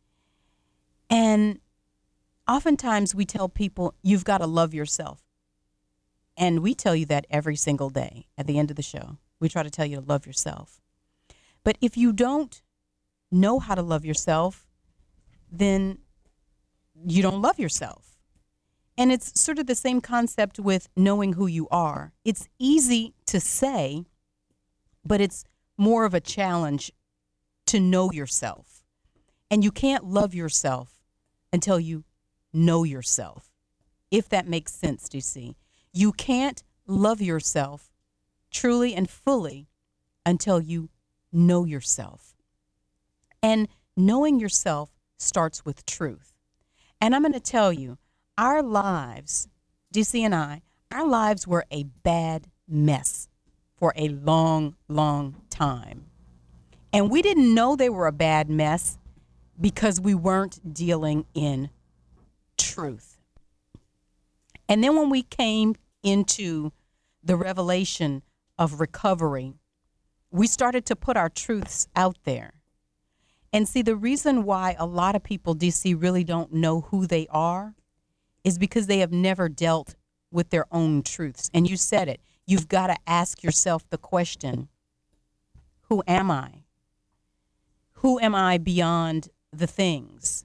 And oftentimes we tell people, you've got to love yourself. And we tell you that every single day at the end of the show. We try to tell you to love yourself. But if you don't know how to love yourself, then you don't love yourself. And it's sort of the same concept with knowing who you are. It's easy to say, but it's more of a challenge to know yourself. And you can't love yourself until you know yourself, if that makes sense, DC. You can't love yourself truly and fully until you know yourself. And knowing yourself starts with truth. And I'm going to tell you, our lives, DC and I, our lives were a bad mess for a long, long time. And we didn't know they were a bad mess because we weren't dealing in truth. And then when we came into the revelation of recovery, we started to put our truths out there. And see, the reason why a lot of people, DC, really don't know who they are is because they have never dealt with their own truths. And you said it. You've got to ask yourself the question, who am I? Who am I beyond the things?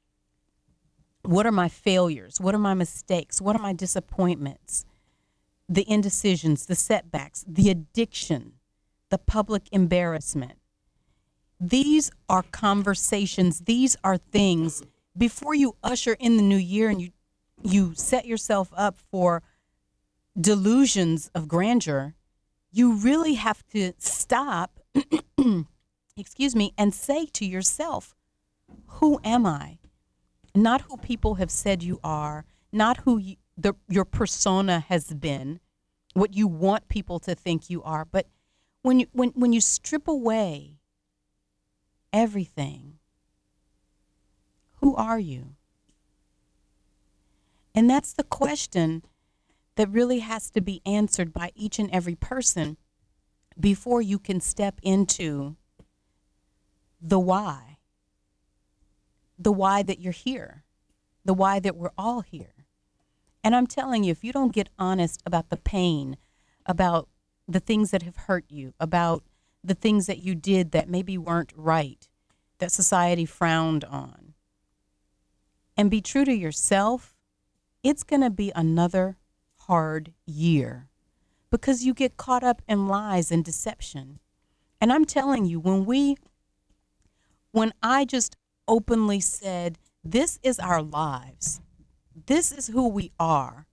What are my failures? What are my mistakes? What are my disappointments? The indecisions, the setbacks, the addiction, the public embarrassment. These are conversations. These are things before you usher in the new year and you set yourself up for delusions of grandeur. You really have to stop, excuse me, and say to yourself, who am I? Not who people have said you are, not who your persona has been, what you want people to think you are, but when you strip away everything, who are you? And that's the question that really has to be answered by each and every person before you can step into the why that you're here, the why that we're all here. And I'm telling you, if you don't get honest about the pain, about the things that have hurt you, about the things that you did that maybe weren't right, that society frowned on, and be true to yourself, it's going to be another hard year because you get caught up in lies and deception. And I'm telling you, when I just openly said, this is our lives, this is who we are,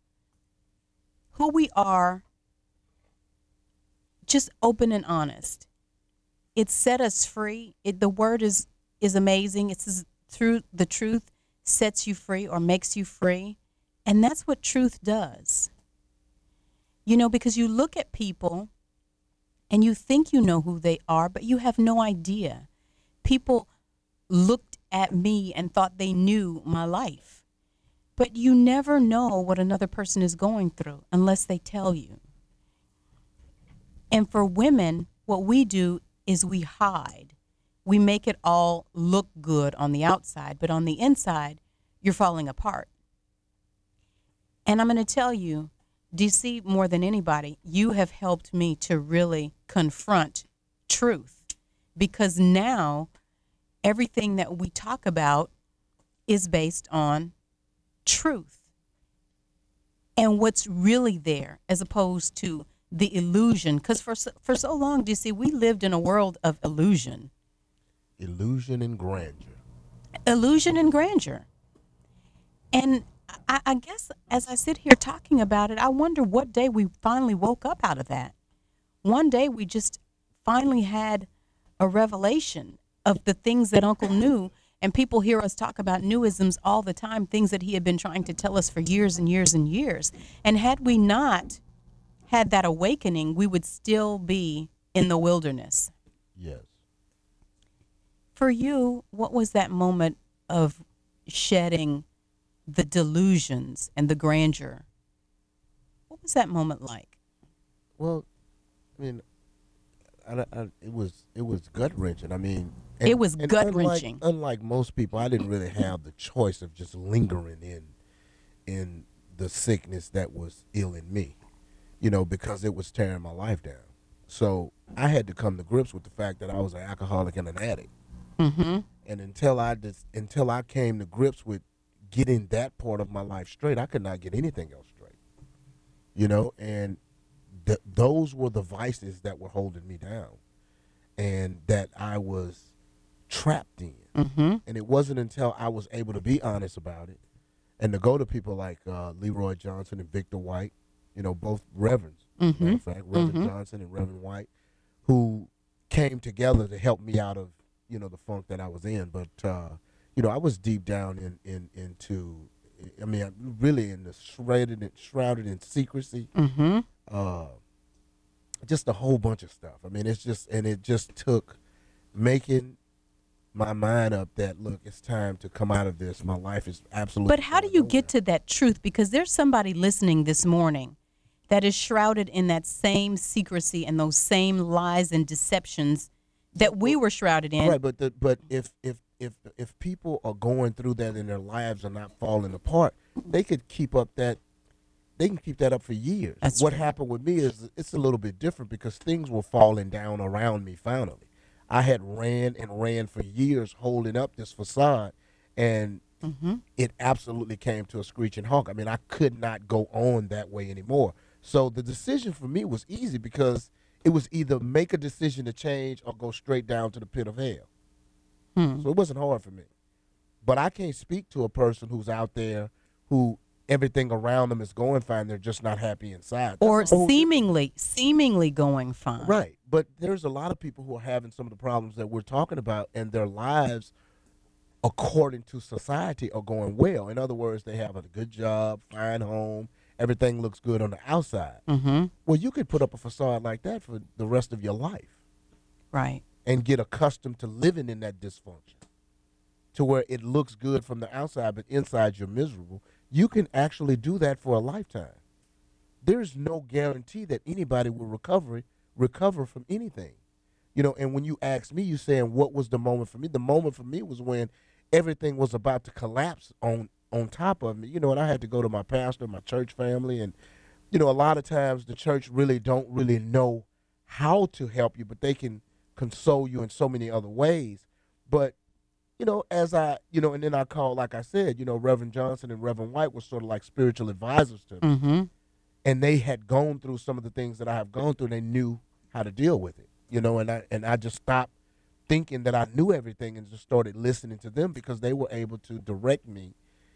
just open and honest. It set us free. The word is amazing. It says through the truth sets you free or makes you free. And that's what truth does. You know, because you look at people and you think you know who they are, but you have no idea. People looked at me and thought they knew my life. But you never know what another person is going through unless they tell you. And for women, what we do is we hide. We make it all look good on the outside, but on the inside, you're falling apart. And I'm going to tell you, DC, more than anybody, you have helped me to really confront truth, because now everything that we talk about is based on truth and what's really there, as opposed to the illusion. Because for so long, DC, we lived in a world of illusion. Illusion and grandeur. Illusion and grandeur. And I guess as I sit here talking about it, I wonder what day we finally woke up out of that. One day we just finally had a revelation of the things that Uncle knew. And people hear us talk about newisms all the time, things that he had been trying to tell us for years and years and years. And had we not had that awakening, we would still be in the wilderness. Yes. For you, what was that moment of shedding the delusions and the grandeur? What was that moment like? Well, I mean, it was gut wrenching. I mean, it was gut wrenching. Unlike most people, I didn't really have the choice of just lingering in the sickness that was ill in me, because it was tearing my life down. So I had to come to grips with the fact that I was an alcoholic and an addict. Mm-hmm. And until I came to grips with getting that part of my life straight, I could not get anything else straight. And those were the vices that were holding me down and that I was trapped in. Mm-hmm. And it wasn't until I was able to be honest about it and to go to people like Leroy Johnson and Victor White, both reverends, mm-hmm. matter of fact, Reverend mm-hmm. Johnson and Reverend White, who came together to help me out of, the funk that I was in. But, I was deep down into, really in the shrouded in secrecy. Mm-hmm. Just a whole bunch of stuff. It just took making my mind up that, look, it's time to come out of this. My life is absolutely. But how do you get to that truth? Because there's somebody listening this morning that is shrouded in that same secrecy and those same lies and deceptions that we were shrouded in. Right, but if people are going through that and their lives are not falling apart, they could keep up that. They can keep that up for years. That's what true. happened with me is it's a little bit different because things were falling down around me finally. I had ran for years holding up this facade, and mm-hmm. it absolutely came to a screeching halt. I could not go on that way anymore. So the decision for me was easy because it was either make a decision to change or go straight down to the pit of hell. So it wasn't hard for me. But I can't speak to a person who's out there who everything around them is going fine. They're just not happy inside. Or seemingly going fine. Right. But there's a lot of people who are having some of the problems that we're talking about, and their lives, according to society, are going well. In other words, they have a good job, fine home, everything looks good on the outside. Mm-hmm. Well, you could put up a facade like that for the rest of your life. Right. And get accustomed to living in that dysfunction to where it looks good from the outside, but inside you're miserable. You can actually do that for a lifetime. There's no guarantee that anybody will recover from anything. And when you ask me, you saying, what was the moment for me? The moment for me was when everything was about to collapse on top of me. And I had to go to my pastor, my church family, and, a lot of times the church don't really know how to help you, but they can console you in so many other ways. But as and then I called, like I said, Reverend Johnson and Reverend White were sort of like spiritual advisors to me. Mm-hmm. And they had gone through some of the things that I have gone through, and they knew how to deal with it, and I just stopped thinking that I knew everything and just started listening to them because they were able to direct me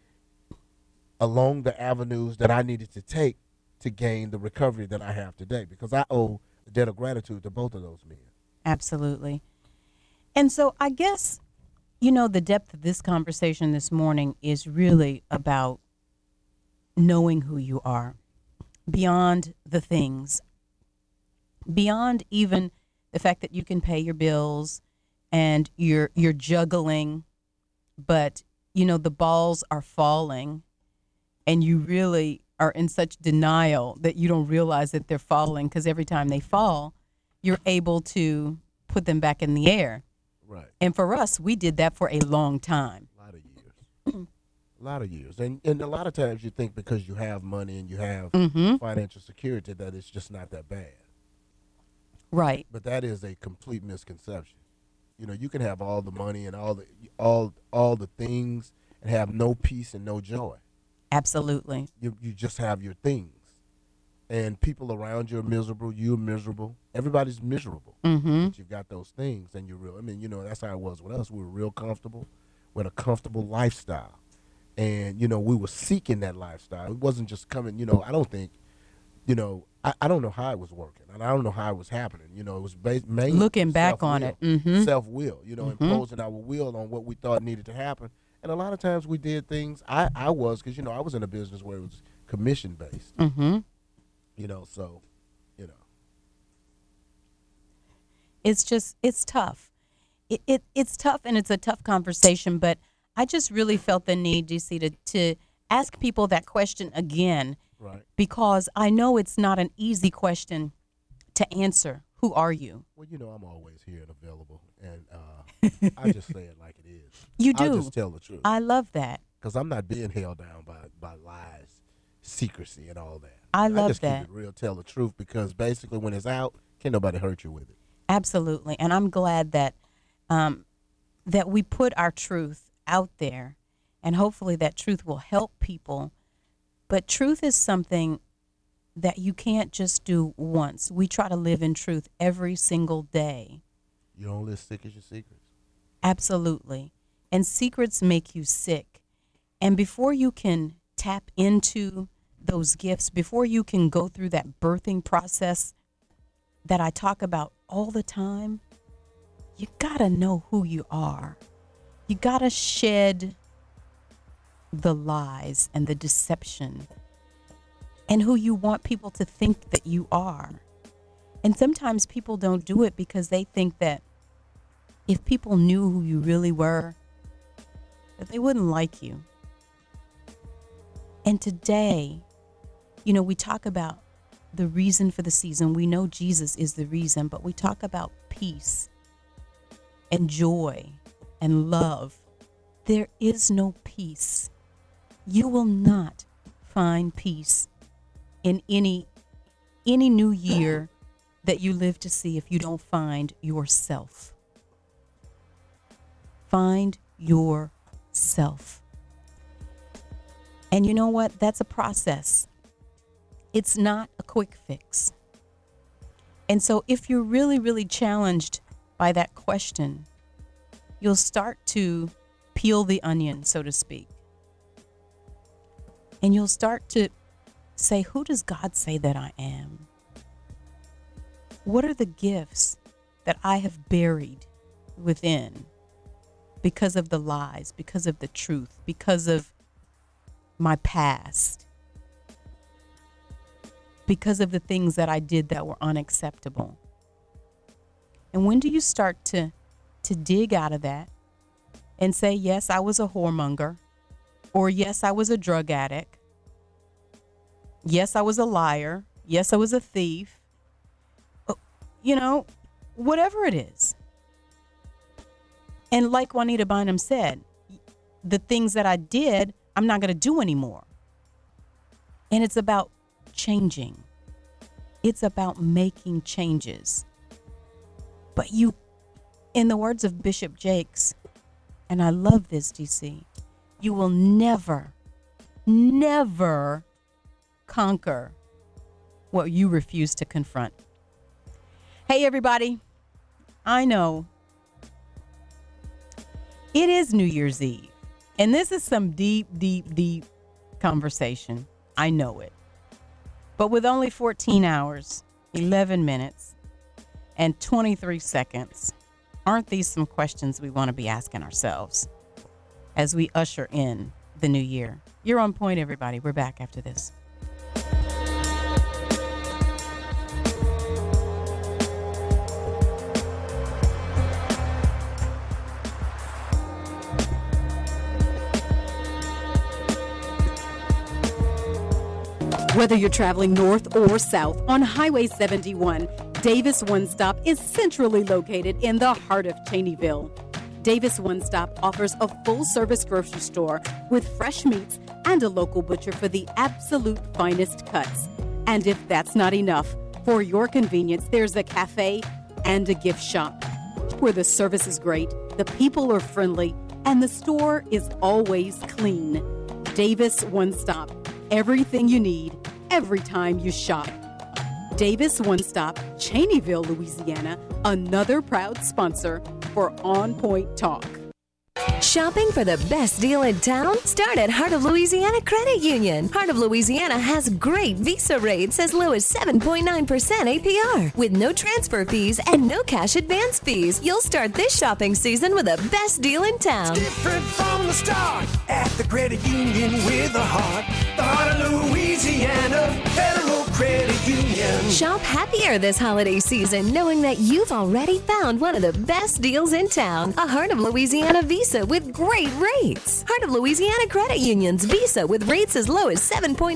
along the avenues that I needed to take to gain the recovery that I have today, because I owe a debt of gratitude to both of those men. Absolutely. And so I guess, the depth of this conversation this morning is really about knowing who you are beyond the things, beyond even the fact that you can pay your bills and you're juggling, but, the balls are falling and you really are in such denial that you don't realize that they're falling, because every time they fall, you're able to put them back in the air. Right. And for us, we did that for a long time. A lot of years. And a lot of times you think because you have money and you have financial security that it's just not that bad. Right. But that is a complete misconception. You know, you can have all the money and all the things and have no peace and no joy. Absolutely. You just have your things. And people around you are miserable. You're miserable. Everybody's miserable. But you've got those things and you're real. I mean, you know, that's how it was with us. We were real comfortable with a comfortable lifestyle. And, you know, we were seeking that lifestyle. It wasn't just coming, you know, I don't think, you know, I don't know how it was working. And I don't know how it was happening. You know, it was mainly looking back on it. Self-will, you know, imposing our will on what we thought needed to happen. And a lot of times we did things, I was, because, you know, I was in a business where it was commission-based. You know, so, you know. It's just, it's tough. It's tough, and it's a tough conversation, but I just really felt the need, DC, to ask people that question again. Right. Because I know it's not an easy question to answer. Who are you? Well, you know, I'm always here and available, and I just say it like it is. You do. I just tell the truth. I love that. Because I'm not being held down by lies, secrecy, and all that. I love just that. keep it real, tell the truth, because basically when it's out, can't nobody hurt you with it. Absolutely. And I'm glad that that we put our truth out there, and hopefully that truth will help people. But truth is something that you can't just do once. We try to live in truth every single day. You don't live sick as your secrets. Absolutely. And secrets make you sick. And before you can tap into those gifts, before you can go through that birthing process that I talk about all the time, you gotta know who you are. You gotta shed the lies and the deception and who you want people to think that you are. And sometimes people don't do it because they think that if people knew who you really were, that they wouldn't like you. And today, you know, we talk about the reason for the season. We know Jesus is the reason, but we talk about peace and joy and love. There is no peace. You will not find peace in any new year that you live to see if you don't find yourself. Find yourself. And you know what? That's a process. It's not a quick fix. And so if you're really, really challenged by that question, you'll start to peel the onion, so to speak. And you'll start to say, who does God say that I am? What are the gifts that I have buried within because of the lies, because of the truth, because of my past, because of the things that I did that were unacceptable? And when do you start to dig out of that and say, yes, I was a whoremonger, or yes, I was a drug addict, yes, I was a liar, yes, I was a thief, you know, whatever it is. And like Juanita Bynum said, the things that I did, I'm not going to do anymore. And it's about changing. It's about making changes. But you, in the words of Bishop Jakes, and I love this, DC, you will never, never conquer what you refuse to confront. Hey, everybody. I know it is New Year's Eve, and this is some deep, deep, deep conversation. I know it. But with only 14 hours, 11 minutes, and 23 seconds, aren't these some questions we want to be asking ourselves as we usher in the new year? You're on point, everybody. We're back after this. Whether you're traveling north or south on Highway 71, Davis One Stop is centrally located in the heart of Cheneyville. Davis One Stop offers a full-service grocery store with fresh meats and a local butcher for the absolute finest cuts. And if that's not enough, for your convenience, there's a cafe and a gift shop where the service is great, the people are friendly, and the store is always clean. Davis One Stop. Everything you need, every time you shop. Davis One Stop, Cheneyville, Louisiana, another proud sponsor for On Point Talk. Shopping for the best deal in town? Start at Heart of Louisiana Credit Union. Heart of Louisiana has great Visa rates as low as 7.9% APR. With no transfer fees and no cash advance fees, you'll start this shopping season with the best deal in town. Different from the start at the credit union with a heart. The Heart of Louisiana Federal Credit Union. Shop happier this holiday season knowing that you've already found one of the best deals in town. A Heart of Louisiana Visa with great rates. Heart of Louisiana Credit Union's Visa with rates as low as 7.9%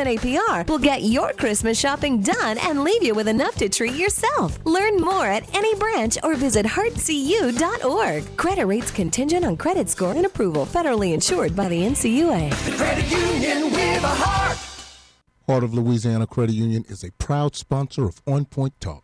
APR will get your Christmas shopping done and leave you with enough to treat yourself. Learn more at any branch or visit heartcu.org. Credit rates contingent on credit score and approval. Federally insured by the NCUA. The Credit Union with a heart. Heart of Louisiana Credit Union is a proud sponsor of On Point Talk.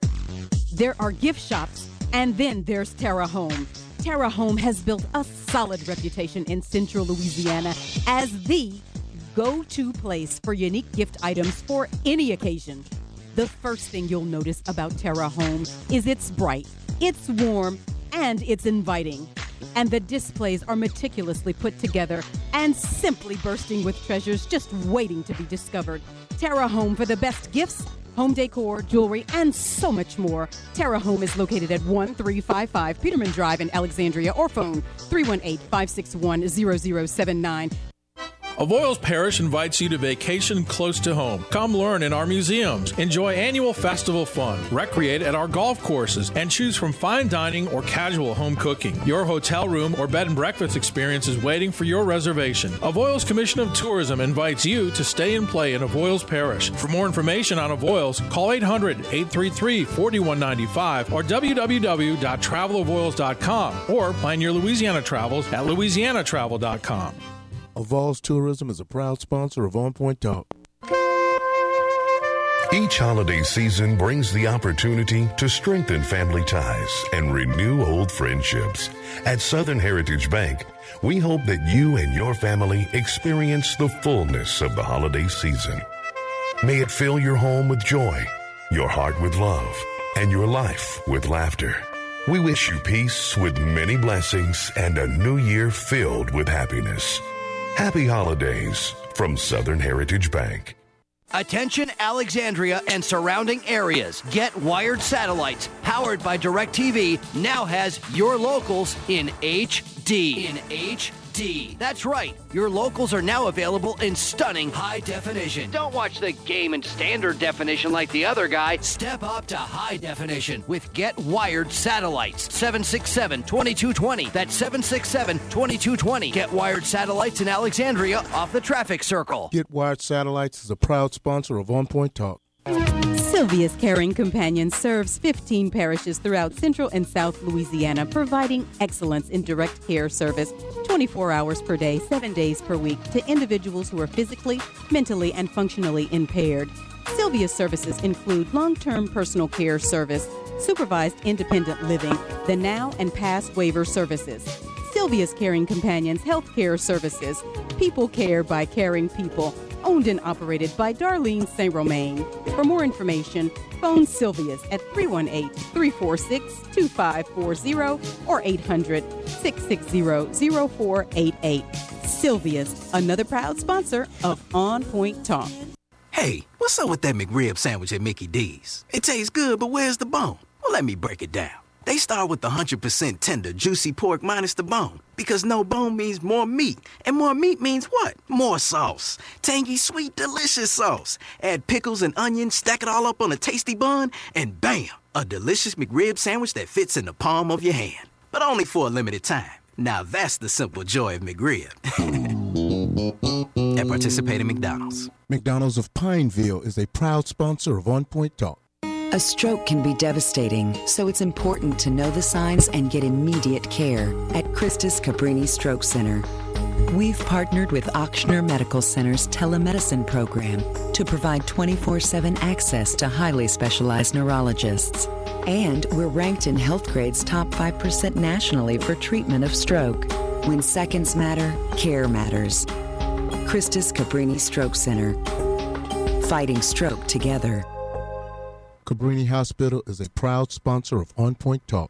There are gift shops, and then there's Terra Home. Terra Home has built a solid reputation in central Louisiana as the go-to place for unique gift items for any occasion. The first thing you'll notice about Terra Home is it's bright, it's warm, and it's inviting. And the displays are meticulously put together and simply bursting with treasures just waiting to be discovered. Terra Home for the best gifts, home decor, jewelry, and so much more. Terra Home is located at 1355 Peterman Drive in Alexandria, or phone 318-561-0079. Avoyelles Parish invites you to vacation close to home. Come learn in our museums, enjoy annual festival fun, recreate at our golf courses, and choose from fine dining or casual home cooking. Your hotel room or bed and breakfast experience is waiting for your reservation. Avoyelles Commission of Tourism invites you to stay and play in Avoyelles Parish. For more information on Avoyelles, call 800-833-4195 or www.travelavoyelles.com or plan your Louisiana travels at louisianatravel.com. Avoyelles Tourism is a proud sponsor of On Point Talk. Each holiday season brings the opportunity to strengthen family ties and renew old friendships. At Southern Heritage Bank, we hope that you and your family experience the fullness of the holiday season. May it fill your home with joy, your heart with love, and your life with laughter. We wish you peace with many blessings and a new year filled with happiness. Happy holidays from Southern Heritage Bank. Attention Alexandria and surrounding areas. Get Wired Satellites, powered by DirecTV, now has your locals in HD. In HD. That's right. Your locals are now available in stunning high definition. Don't watch the game in standard definition like the other guy. Step up to high definition with Get Wired Satellites. 767-2220. That's 767-2220. Get Wired Satellites in Alexandria off the traffic circle. Get Wired Satellites is a proud sponsor of On Point Talk. Sylvia's Caring Companion serves 15 parishes throughout central and south Louisiana, providing excellence in direct care service 24 hours per day, 7 days per week to individuals who are physically, mentally, and functionally impaired. Sylvia's services include long-term personal care service, supervised independent living, the now and past waiver services. Sylvia's Caring Companions Health Care Services, people care by caring people, owned and operated by Darlene St. Romain. For more information, phone Sylvia's at 318-346-2540 or 800-660-0488. Sylvia's, another proud sponsor of On Point Talk. Hey, what's up with that McRib sandwich at Mickey D's? It tastes good, but where's the bone? Well, let me break it down. They start with the 100% tender, juicy pork minus the bone. Because no bone means more meat. And more meat means what? More sauce. Tangy, sweet, delicious sauce. Add pickles and onions, stack it all up on a tasty bun, and bam! A delicious McRib sandwich that fits in the palm of your hand. But only for a limited time. Now that's the simple joy of McRib. At participating McDonald's. McDonald's of Pineville is a proud sponsor of On Point Talk. A stroke can be devastating, so it's important to know the signs and get immediate care at Christus Cabrini Stroke Center. We've partnered with Ochsner Medical Center's telemedicine program to provide 24/7 access to highly specialized neurologists. And we're ranked in Healthgrade's top 5% nationally for treatment of stroke. When seconds matter, care matters. Christus Cabrini Stroke Center. Fighting stroke together. Cabrini Hospital is a proud sponsor of On Point Talk.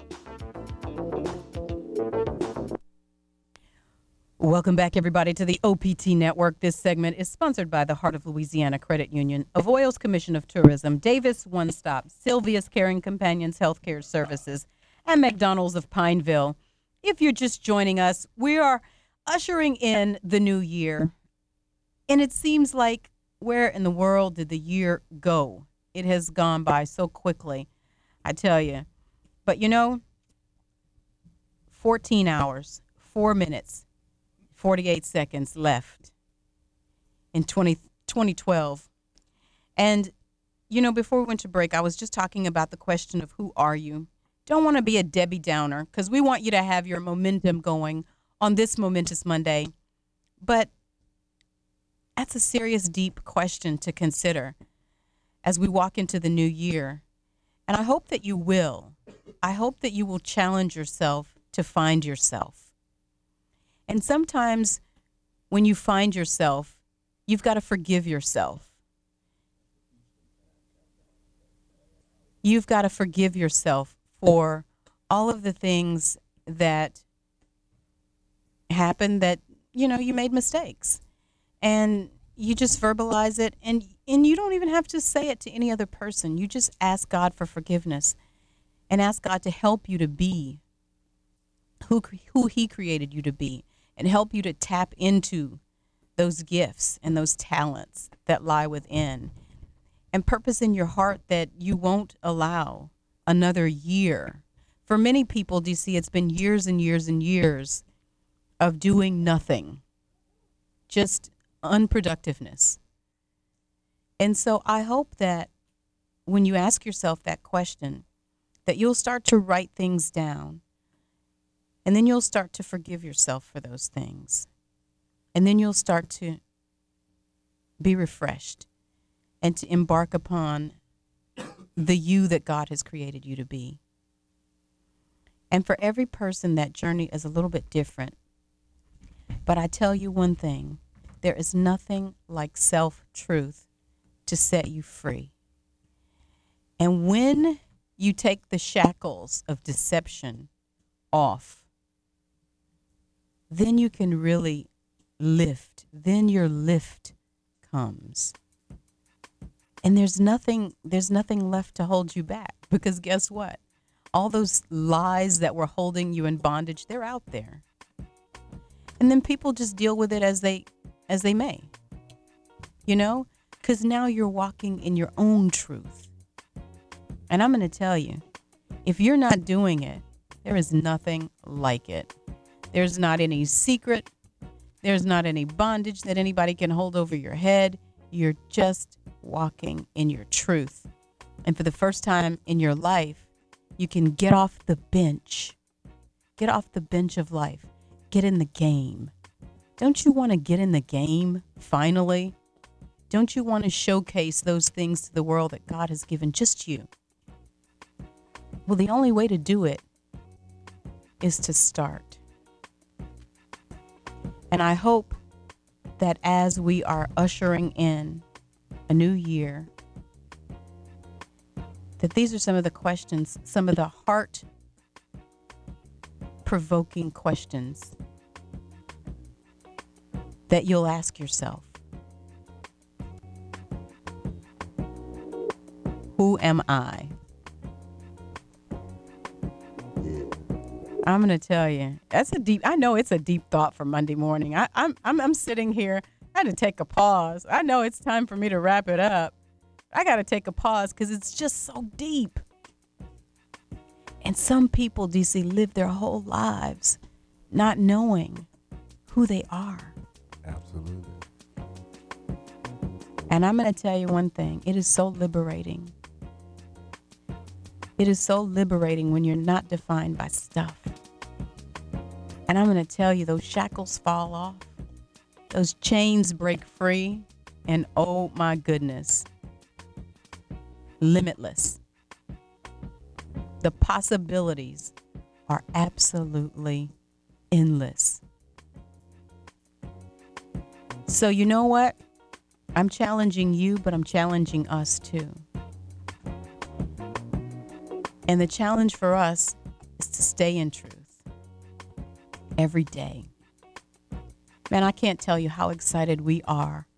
Welcome back, everybody, to the OPT Network. This segment is sponsored by the Heart of Louisiana Credit Union, Avoyelles Commission of Tourism, Davis One Stop, Sylvia's Caring Companions Healthcare Services, and McDonald's of Pineville. If you're just joining us, we are ushering in the new year, and it seems like where in the world did the year go? It has gone by so quickly, I tell you. But 14 hours, 4 minutes, 48 seconds left in 2012. And, before we went to break, I was just talking about the question of who are you? Don't want to be a Debbie Downer, because we want you to have your momentum going on this momentous Monday. But that's a serious, deep question to consider as we walk into the new year. And I hope that you will. I hope that you will challenge yourself to find yourself. And sometimes when you find yourself, you've got to forgive yourself. You've got to forgive yourself for all of the things that happened that, you made mistakes. And you just verbalize it, and you don't even have to say it to any other person. You just ask God for forgiveness and ask God to help you to be who he created you to be, and help you to tap into those gifts and those talents that lie within, and purpose in your heart that you won't allow another year. For many people, DC, it's been years and years and years of doing nothing, just unproductiveness. And so I hope that when you ask yourself that question, that you'll start to write things down, and then you'll start to forgive yourself for those things. And then you'll start to be refreshed and to embark upon the you that God has created you to be. And for every person, that journey is a little bit different. But I tell you one thing, there is nothing like self-truth to set you free. And when you take the shackles of deception off, then you can really lift. Then your lift comes. And there's nothing left to hold you back, because guess what? All those lies that were holding you in bondage, they're out there. And then people just deal with it as they may. Because now you're walking in your own truth. And I'm going to tell you, if you're not doing it, there is nothing like it. There's not any secret. There's not any bondage that anybody can hold over your head. You're just walking in your truth. And for the first time in your life, you can get off the bench. Get off the bench of life. Get in the game. Don't you want to get in the game finally? Don't you want to showcase those things to the world that God has given just you? Well, the only way to do it is to start. And I hope that as we are ushering in a new year, that these are some of the questions, some of the heart-provoking questions that you'll ask yourself. Who am I? I'm going to tell you, I know it's a deep thought for Monday morning. I'm sitting here. I had to take a pause. I know it's time for me to wrap it up. I got to take a pause because it's just so deep. And some people, DC, live their whole lives not knowing who they are. Absolutely. And I'm going to tell you one thing. It is so liberating It is so liberating when you're not defined by stuff. And I'm going to tell you, those shackles fall off. Those chains break free. And oh my goodness, limitless. The possibilities are absolutely endless. So you know what? I'm challenging you, but I'm challenging us too. And the challenge for us is to stay in truth every day. Man, I can't tell you how excited we are